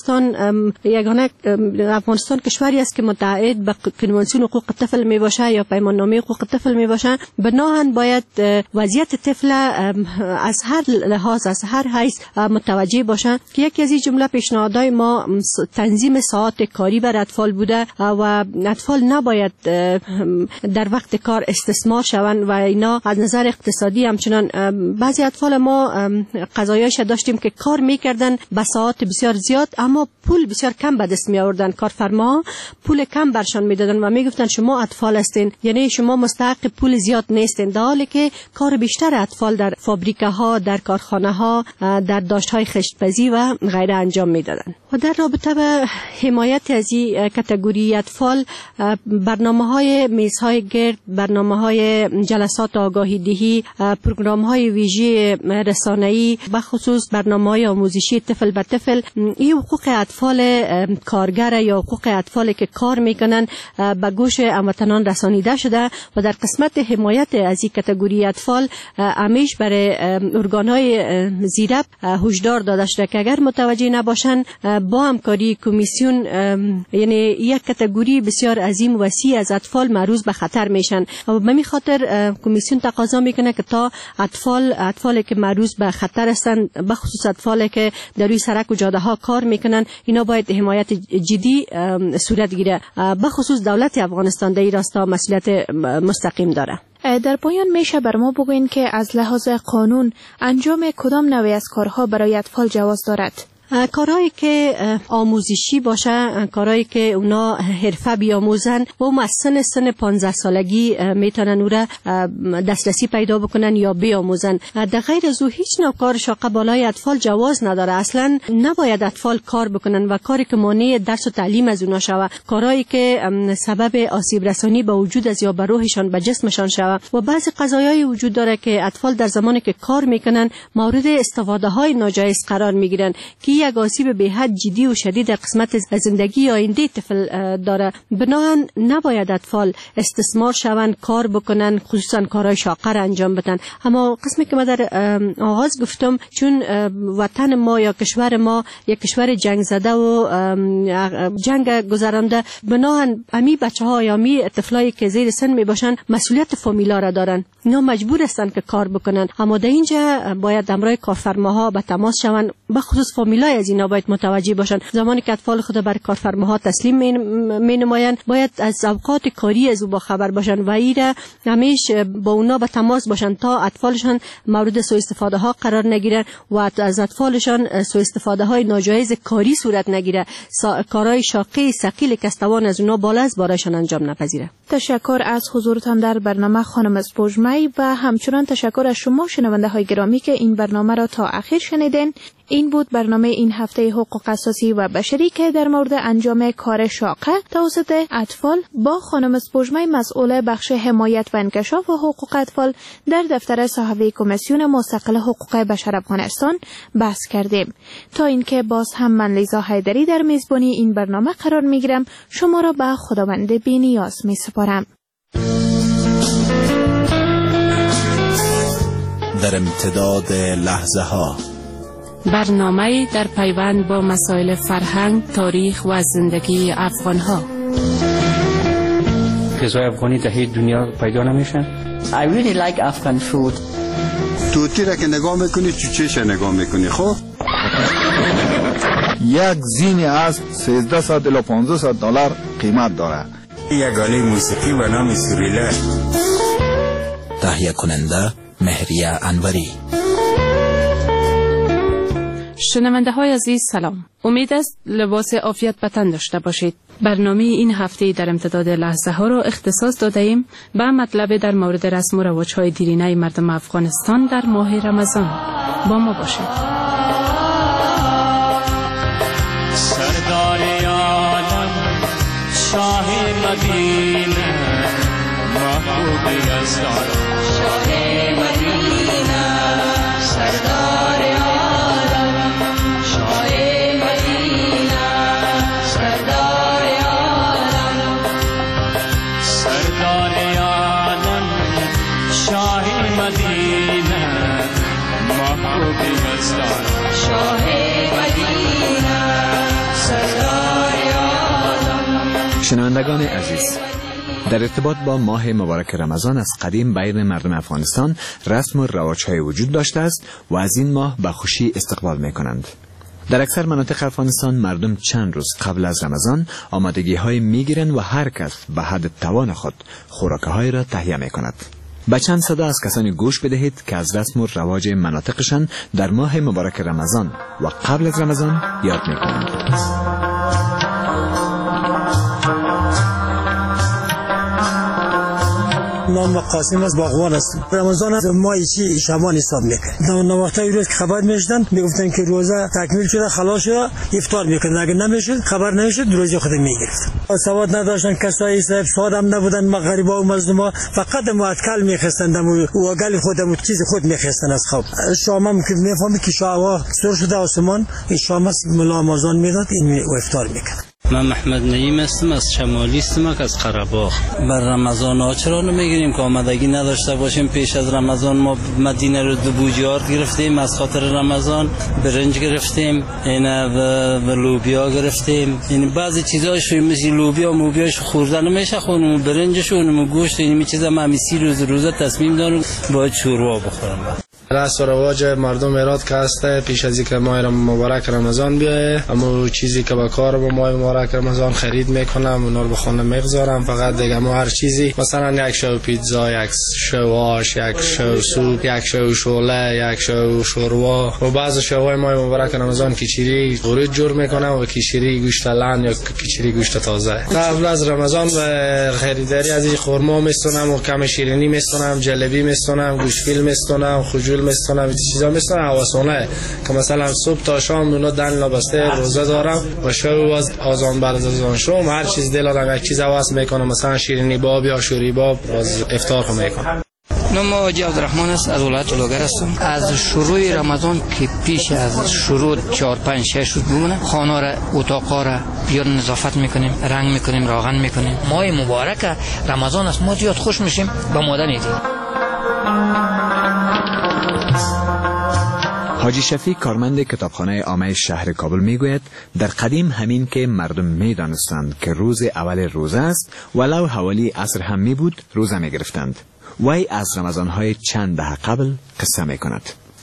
افغانستان کشوری است که متعهد به کنوانسیون حقوق طفل می باشه یا پیمان نامه حقوق طفل می باشه، بناهن باید وضعیت طفل از هر لحاظ از هر حیث متوجه باشه که یکی از این جمله پیشنهادهای ما تنظیم ساعات کاری بر اطفال بوده و اطفال نباید در وقت کار استثمار شوند و اینا از نظر اقتصادی همچنان بعضی اطفال ما قضایاش داشتیم که کار میکردن به ساعات بسیار زیاد اما پول بسیار کم به دست می آوردن، کارفرما پول کم برشان میدادن و میگفتن شما اطفال هستین، یعنی شما مستحق پول زیاد نیستین، در حالی که کار بیشتر اطفال در فابریکه ها، در کارخانه ها، در داشت های خشتپزی و غیره انجام میدادن. و در رابطه با حمایت از این کاتگوری اطفال برنامه‌های میزهای گرد، برنامه‌های جلسات آگاهی دهی، پروگرام‌های ویژه رسانه‌ای و خصوص برنامه‌های آموزشی طفل به طفل، این حقوق اطفال کارگر یا حقوق اطفالی که کار میکنن به گوش هموطنان رسانیده شده و در قسمت حمایت از این کاتگوری اطفال همیشه برای ارگان‌های زیرب هشدار داده شده که اگر متوجه نباشن با همکاری کمیسیون، یعنی یک کاتگوری بسیار عظیم و وسیع از اطفال معرض به خطر میشن و به همین خاطر کمیسیون تقاضا میکنه که تا اطفالی که معرض به خطر هستند، به خصوص اطفالی که در روی سرک و جاده ها کار میکنن، اینا باید حمایت جدی صورت گیره. به خصوص دولت افغانستان در این راستا مسئولیت مستقیم داره. در پایان میشه بر ما بگوین که از لحاظ قانون انجام کدام نوعی از کارها برای اطفال جواز دارد؟ کارهایی که آموزشی باشه، کارهایی که اونا حرفه بیاموزن و اون از سن 15 سالگی میتونن او را دسترسی پیدا بکنن یا بیاموزن. در غیر از او هیچ نوع کار شاقه بالای اطفال جواز نداره. اصلا نباید اطفال کار بکنن و کاری که مانع درس و تعلیم از اونا شوه، کارهایی که سبب آسیب رسانی به وجود از یا به روحشان به جسمشان شوه. و بعضی قضایای وجود داره که اطفال در زمانی که کار میکنن مورد استفاده های ناجایز قرار میگیرن که این یک آسیب به حد جدی و شدید در قسمت زندگی آینده طفل داره. بنابراین نباید اطفال استثمار شوند، کار بکنن، خصوصا کارهای شاقه را انجام بدن. اما قسمی که ما در آغاز گفتم، چون وطن ما یا کشور ما یک کشور جنگ زده و جنگ گذرانده، بنابراین امی بچه‌ها یا امی طفلایی که زیر سن می باشن مسئولیت فامیلا را دارن. اینا مجبور هستند که کار بکنن. اما در اینجا باید همراه کارفرماها به تماس شوند، به خصوص فامیلای از اینا باید متوجه باشند. زمانی که اطفال خود بر کارفرماها تسلیم می نمایند، باید از اوقات کاری از او با خبر باشند و ایره همیشه با اونا به تماس باشند تا اطفالشان مورد سوء استفاده ها قرار نگیرن و از اطفالشان سوء استفاده های ناجایز کاری صورت نگیره، کارهای شاقی ثقیل که توان از اونا بالا از بارشان انجام نپذیره. تشکر از حضورتان در برنامه خانم اسپوژمی و همچنان تشکر از شما شنونده های گرامی که این برنامه را تا آخر شنیدین. این بود برنامه این هفته حقوق اساسی و بشری که در مورد انجام کار شاقه توسط اطفال با خانم اسپوژمی مسئول بخش حمایت و انکشاف حقوق اطفال در دفتر صاحب کمیسیون مستقل حقوق بشر افغانستان بحث کردیم. تا اینکه باز هم من لیزا حیدری در میزبانی این برنامه قرار میگیرم، شما را به خداوند بی‌نیاز میسپارم. در امتداد لحظه ها، برنامه در پیوند با مسائل فرهنگ، تاریخ و زندگی افغان‌ها. غذای افغانی در دنیا پیدا نمیشه. I really like Afghan food. توتی را که نگاه میکنی چوچهش نگاه میکنی. خب یک زین از 1300 الی 1500 دلار قیمت داره. یک آله موسیقی و نام سوریله. تهیه کننده مهریه انوری. شنونده های عزیز سلام. امید است لباس عافیت به تن داشته باشید. برنامه این هفته در امتداد لحظه ها را اختصاص داده ایم به مطلب در مورد رسم و رواج های دیرینه مردم افغانستان در ماه رمضان. با ما باشید. سردار عالم شاه مدینه محبوب یزدان شاه مدینه سردار عالم شاه مدینه سردار عالم سردار عالم شاه مدینه محبوب یزدان شاه مدینه سردار عالم. شنوندگان عزیز، در ارتباط با ماه مبارک رمضان از قدیم بین مردم افغانستان رسم و رواج‌های وجود داشته است و از این ماه به خوشی استقبال می‌کنند. در اکثر مناطق افغانستان مردم چند روز قبل از رمضان آمادگی‌های می‌گیرند و هر کس به حد توان خود خوراک‌های را تهیه می‌کند. به چند صدا از کسانی گوش بدهید که از رسم و رواج مناطقشان در ماه مبارک رمضان و قبل از رمضان یاد می‌کنند. نام قاسم از باغوان است. رمضان از ماه چی شبان حساب میکنه. نوقتای روز که خبر میشدن میگفتن که روزه تکمیل شده خلاص شده افطار میکنن. اگه نمیشد خبر نمیشد روزه خود میگرفت. سواد نداشتن کسایی صاحب سواد هم نبودن. ما غریبا و مظلوما فقط معتکل میخواستند و گل خودم چیز خود میخواستن از خواب. شام هم که میفهمی که شاه سر شده آسمان این شام ملا رمضان میداد این افطار میکنه. من محمد نعیم هستم از شمالی هستم از قره‌باغ. بر رمضان ها چرا نمیگیریم که آمدگی نداشته باشیم؟ پیش از رمضان ما مدینه رو دو بوجیار گرفتیم از خاطر رمضان، برنج گرفتیم، و لوبیا گرفتیم. این بعضی چیزاش مثل لوبیا موبیاش خورده نمیشه، خونم برنجش و گوشت این چیزا ما میسی روزه تصمیم دارم باید شوروا بخورم. رسم و رواج مردم ایراد که هسته پیش از اینکه ماه مبارک رمضان بیایه، اما چیزی که با کار با ماه مبارک رمضان خرید میکنم اونا رو به خونه میگذارم. فقط دیگه ما هر چیزی مثلا یک شو پیتزا، یک شو آش، یک شو سوپ، یک شو شوله، یک شو شوروا و بعضی شوهای ماه مبارک رمضان کیچری ورود جور میکنم و کیچری گوشت لحم یا کیچری گوشت تازه. قبل از رمضان به خریداری از این خرما میستونم و کم شیرینی میستونم، جلبی میستونم، گوشتفیل میستونم، خجول میستونم، چیزا میستونم حواسونه که مثلا صبح تا شام اونا دن لابسته روزه دارم و شب از آذان بعد از آذان شام هر چیز دل آدم یک چیز حواس میکنم، مثلا شیرینی باب یا شوری باب باز افطار میکنم. نام حاجی عبدالرحمن است، از ولایت لوگر هستم. از شروع رمضان که پیش از شروع 4 5 6 روز بمونه، خانه را اتاقا را بیار نظافت میکنیم، رنگ میکنیم، راغن میکنیم. ماه مبارک رمضان است، ما زیاد خوش میشیم با مادر نیدیم. حاجی شفیق کارمند کتابخانه عامه شهر کابل میگوید در قدیم همین که مردم میدانستند که روز اول روزه است ولو حوالی عصر هم می بود روزه میگرفتند. وی از رمضان‌های چند دهه قبل قصه میکند.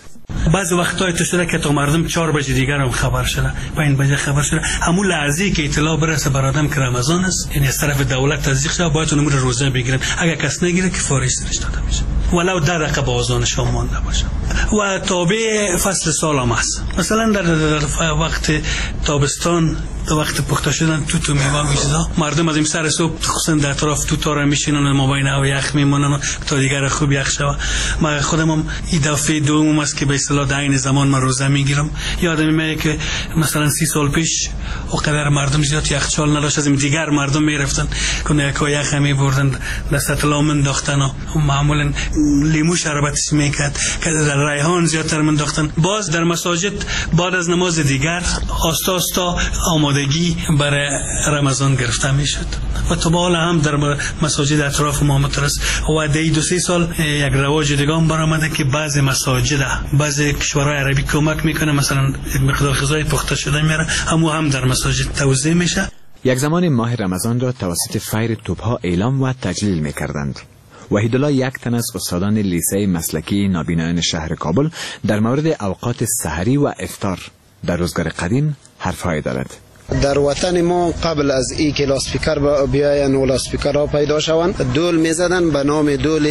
بعض وقتای تو شده که تا مردم 4 بجه دیگر هم خبر شده، 5 بجه خبر شده، همون لحظه‌ای که اطلاع برسه بر آدم که رمضان است، یعنی از طرف دولت تصدیق شده، باید اون روزه بگیرن. اگر کس نگیره که فارغ سرش داده میشه، ولو 10 دقیقه با اذان شام مانده باشه. و تابع فصل سال هم است. مثلا در وقت تابستان، در وقت پخته شدن تو میوه و چیزا، مردم از این سر صبح خصوصا در اطراف تو تاره میشینن، مابین هوا یخ میمونن تا دیگر خوب یخ شوه. من خودم هم این دفعه دوم است که به اصطلاح در این زمان من روزه میگیرم. یادم میاد که مثلا 30 سال پیش اونقدر مردم زیاد یخچال نداشت، از این دیگر مردم میرفتن کنه یک یخ میبردن دست لام انداختن و معمولا لیمو شربتش میکرد که در ریحان زیادتر انداختن. باز در مساجد بعد از نماز دیگر آستا آستا آمادگی برای رمضان گرفته میشد و تا حالا هم در مساجد اطراف ما مترس و در 2-3 سال یک رواج دیگه هم برآمده که بعضی مساجد بعضی کشورهای عربی کمک میکنه، مثلا مقدار غذای پخته شده میره هم در مساجد توزیع میشه. یک زمان ماه رمضان را توسط فیر توپها اعلام و تجلیل میکردند. وحیدالله یک تن از استادان لیسه مسلکی نابینایان شهر کابل در مورد اوقات سحری و افطار در روزگار قدیم حرفهای دارد. در وطن ما قبل از این که لاسپیکر بیاین و لاسپیکرها پیدا شوند، دول میزدن به نام دول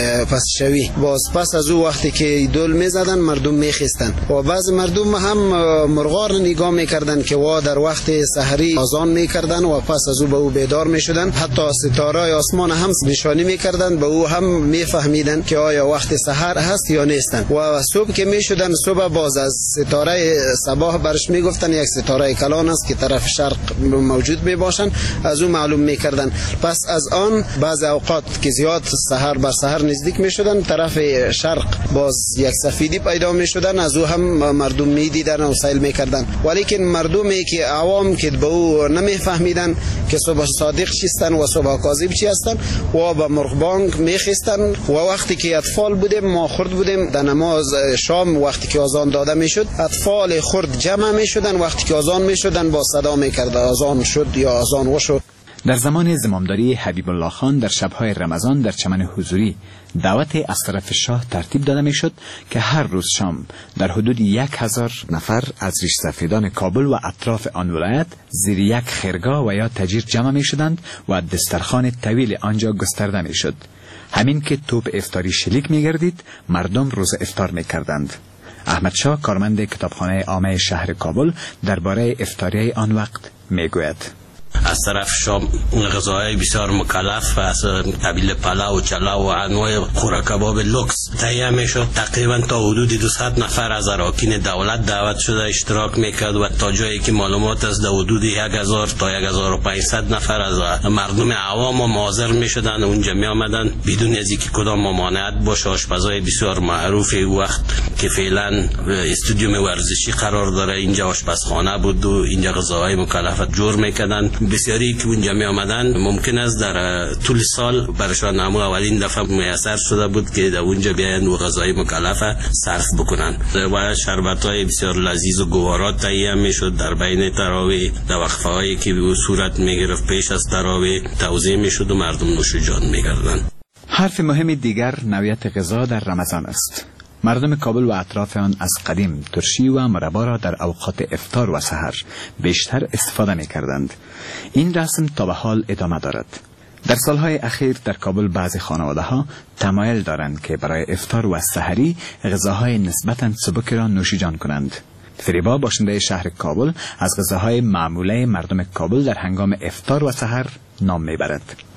پسشوی. باز پس از او وقتی که دول میزدن مردم میخستن و بعض مردم هم مرغار نگاه میکردن که وا در وقت سحری آذان میکردن و پس از او به او بیدار میشدن. حتی ستاره آسمان هم نشانی میکردن، به او هم میفهمیدن که آیا وقت سحر هست یا نیستن. و صبح که میشدن، صبح باز از ستاره صباح برش میگفتن یک ستاره کلان است که طرف شرق موجود می باشن، از اون معلوم می کردن. پس از آن بعض اوقات که زیاد سحر بر سحر نزدیک می شدن، طرف شرق باز یک سفیدی پیدا می شدن، از او هم مردم می دیدن و سیل می کردن. ولیکن مردمی که عوام که به او نمی فهمیدن که صبح صادق چیستن و صبح کاذب چی هستن و با مرغبانگ می خستن. و وقتی که اطفال بودیم، ما خرد بودیم، در نماز شام وقتی که اذان داده می شد، اطفال خرد جمع می شدن، وقتی که اذان می شدن با صدا میکرد آذان شد یا آذان وشد. در زمان زمامداری حبیب الله خان در شبهای رمضان در چمن حضوری دعوت از طرف شاه ترتیب داده میشد که هر روز شام در حدود 1000 نفر از ریش سفیدان کابل و اطراف آن ولایت زیر یک خرگاه و یا تجیر جمع می شدند و دسترخوان طویل آنجا گسترده می شد. همین که توپ افطاری شلیک می گردید، مردم روز افطار می کردند. احمد شاه کارمند کتابخانه عامه شهر کابل درباره افطاری آن وقت میگوید. از طرف شام غذاهای بسیار مکلف از قبیل پلاو و چلاو و انواع خوراک کباب لوکس تهیه میشد. تقریبا تا حدود 200 نفر از اراکین دولت دعوت شده اشتراک میکرد و تا جایی که معلومات از حدود 1000 تا 1500 نفر از مردم عوام هم حاضر میشدن، اونجا می آمدن بدون از اینکه کدام ممانعت باشه. آشپزای بسیار معروف وقت که فعلا استودیوم ورزشی قرار داره، اینجا آشپزخانه بود و اینجا غذاهای مکلف جور میکردن. بسیاری که اونجا می آمدن ممکن است در طول سال برشان همون اولین دفعه میسر شده بود که در اونجا بیاین و غذای مکلف صرف بکنن و شربت‌های بسیار لذیذ و گوارات تهیه میشد. در بین تراویح در وقفه هایی که به صورت میگرفت پیش از تراویح توزیع میشد و مردم نوش جان میکردن. حرف مهم دیگر نوعیت غذا در رمضان است. مردم کابل و اطراف آن از قدیم ترشی و مربا را در اوقات افطار و سحر بیشتر استفاده می کردند. این رسم تا به حال ادامه دارد. در سالهای اخیر در کابل بعضی خانواده ها تمایل دارند که برای افطار و سحری غذاهای نسبتاً سبک را نوشیجان کنند. فریبا باشنده شهر کابل از غذاهای معموله مردم کابل در هنگام افطار و سحر نام میبرد.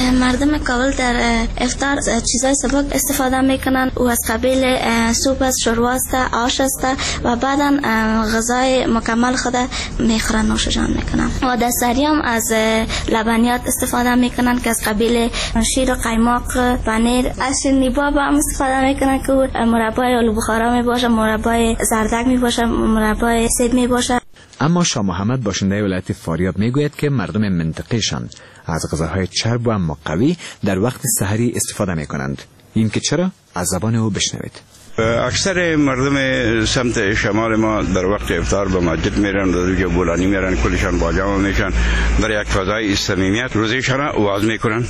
مردم کابل در افطار چیزای سبک استفاده میکنن و از قبیل سوپ است، شوروا است، آش است و بعدا غذای مکمل خود میخورن، نوش جان میکنن. و دسری هم از لبنیات استفاده میکنن که از قبیل شیر و قیماق، پنیر، از نیباب هم استفاده میکنن که مربای آلو بخارا می باشه، مربای زردک می باشه، مربای سیب می باشه. اما شاه محمد باشنده ولایت فاریاب میگوید که مردم منطقهشان از غذاهای چرب و اما قوی در وقت سحری استفاده میکنند. این که چرا؟ از زبان او بشنوید. اکثر مردم سمت شمال ما در وقت افطار به مسجد میرن، در جای بولانی میرن، کلشان باجامه میشن، در یک فضای صمیمیت روزیشان آغاز میکنن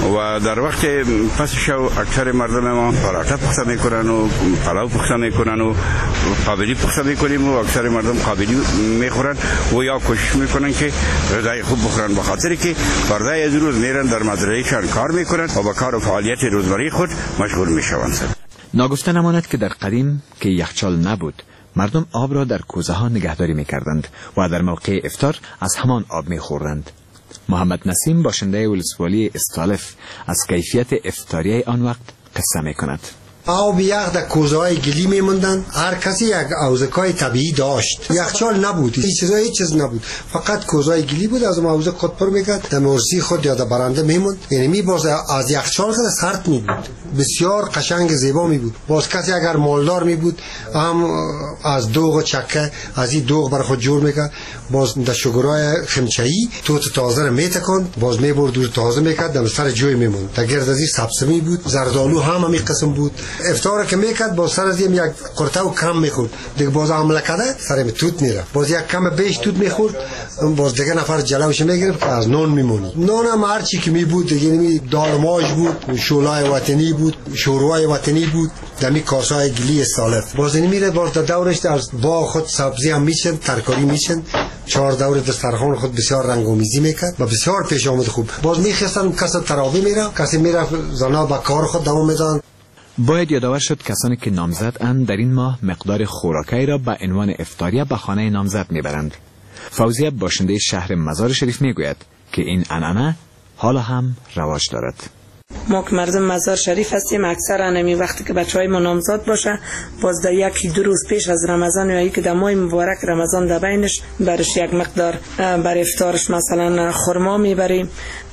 و در وقت پس شو اکثر مردم ما پراٹھا پخته میکنن و پلاو پخته میکنن و قابلی پخته میکنیم و اکثر مردم قابلی میخورن و یا کوشش میکنن که غذای خوب بخورن، به خاطر که فردای از روز میرن در مزرعهشان کار میکنن و با کار و فعالیت روزمره خود مشغول میشوند. ناگفته نماند که در قدیم که یخچال نبود، مردم آب را در کوزه ها نگهداری می کردند و در موقع افطار از همان آب می خوردند. محمد نسیم باشنده ولسوالی استالف از کیفیت افطاری آن وقت قصه می کند. آب یخ در کوزه‌های گلی میموندن، هر کسی یک حوضکای طبیعی داشت، یخچال نبود، هیچ چیز نبود، فقط کوزه‌های گلی بود. از اون حوضه خود پر میکرد، در مرسی خود یا در برنده میموند، یعنی میباز از یخچال خود سرد میبود، بسیار قشنگ زیبا میبود. باز کسی اگر مالدار میبود هم از دوغ و چکه از این دوغ بر خود جور میکرد، باز در شگرای خمچه‌ای توت تازه رو میتکند، باز میبرد دور تازه میکرد، در سر جوی میموند. در گرد از این سبزی بود، زردآلو هم همین قسم بود. افطار که میکرد باز سر از یک قرطه و کم میخورد، دیگه باز عمله کرده سر توت میره، باز یک کم بیش توت میخورد، باز دیگه نفر جلوش میگرفت که از نان میمونی. نان هم هر چی که می بود دیگه، دال ماش بود، شولای وطنی بود، شوروای وطنی بود، دمی کاسای گلی استالف. باز میره باز در دورش از باغ خود سبزی هم میشن، ترکاری میشن، 4 دور دسترخوان خود بسیار رنگ‌آمیزی میکرد و بسیار پیش آمد خوب. باز میخواستن کسی تراوی میره، کسی میره زنا با کار خود دوام میدن. باید یادآور شد کسانی که نامزد اند در این ماه مقدار خوراکی را به عنوان افطاریه به خانه نامزد میبرند. فوزیه باشنده شهر مزار شریف میگوید که این عنعنه حالا هم رواج دارد. ما که مردم مزار شریف هستیم، اکثر انمی وقتی که بچهای ما نامزاد باشه، باز در 1-2 روز پیش از رمضان یا که در ماه مبارک رمضان در بینش برش یک مقدار بر افطارش مثلا خرما میبریم،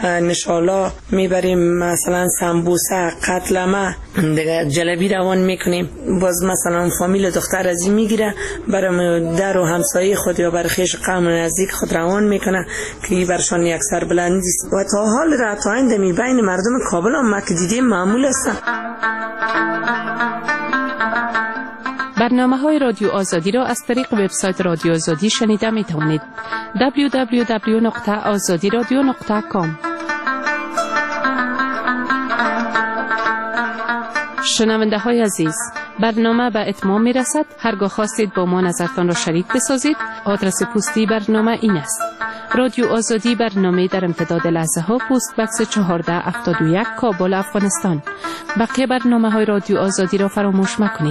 نشالا میبریم، مثلا سمبوسه، قتلمه، دیگه جلبی روان میکنیم. باز مثلا فامیل دختر از این میگیره برای در و همسایه خود یا برای خیش قوم نزدیک خود روان میکنه که برشان یک سر بلندی است. و تا حال را تا آینده می بین مردم کابل هم که دیدیم معمول است. برنامه‌های رادیو آزادی را از طریق وبسایت رادیو آزادی شنیده می توانید. www.azadiradio.com. شنونده های عزیز، برنامه به اتمام می رسد. هرگاه خواستید با ما نظرتان را شریک بسازید، آدرس پستی برنامه این است: رادیو آزادی، برنامه در امتداد لحظه ها، پست بکس 1471 کابل، افغانستان. بقیه برنامه های رادیو آزادی را فراموش مکنید.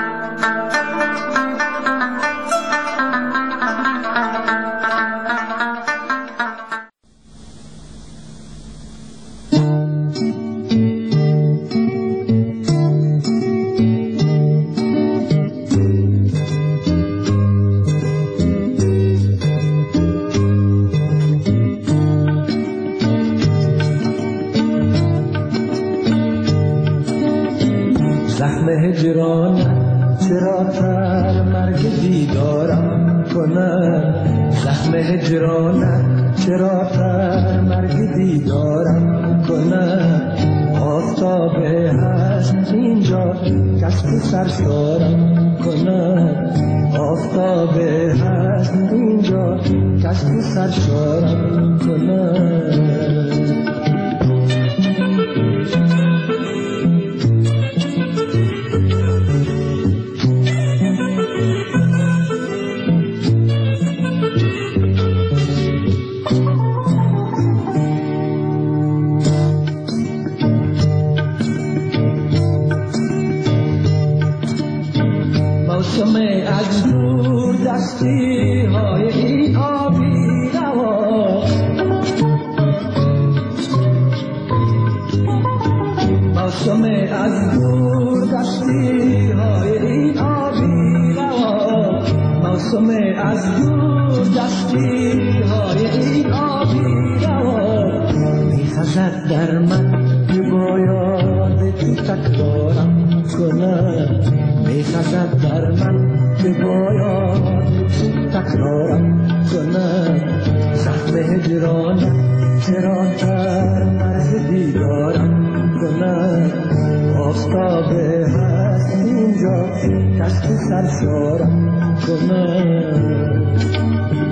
هجران چرا تر مرگ دیدارم کنه، زخم هجران چرا تر مرگ دیدارم کنه. آفتاب هست اینجا کس که سرشارم کنه، آفتاب هست اینجا کس که سرشارم کنه. از دور دستی های این آبی روا، تکرارم کنه میخشد در من که باید تکرارم کنه زخم هجرانم چرا در مرز دیدارم کنه آفتاب هست اینجا کشت سرشارم کنه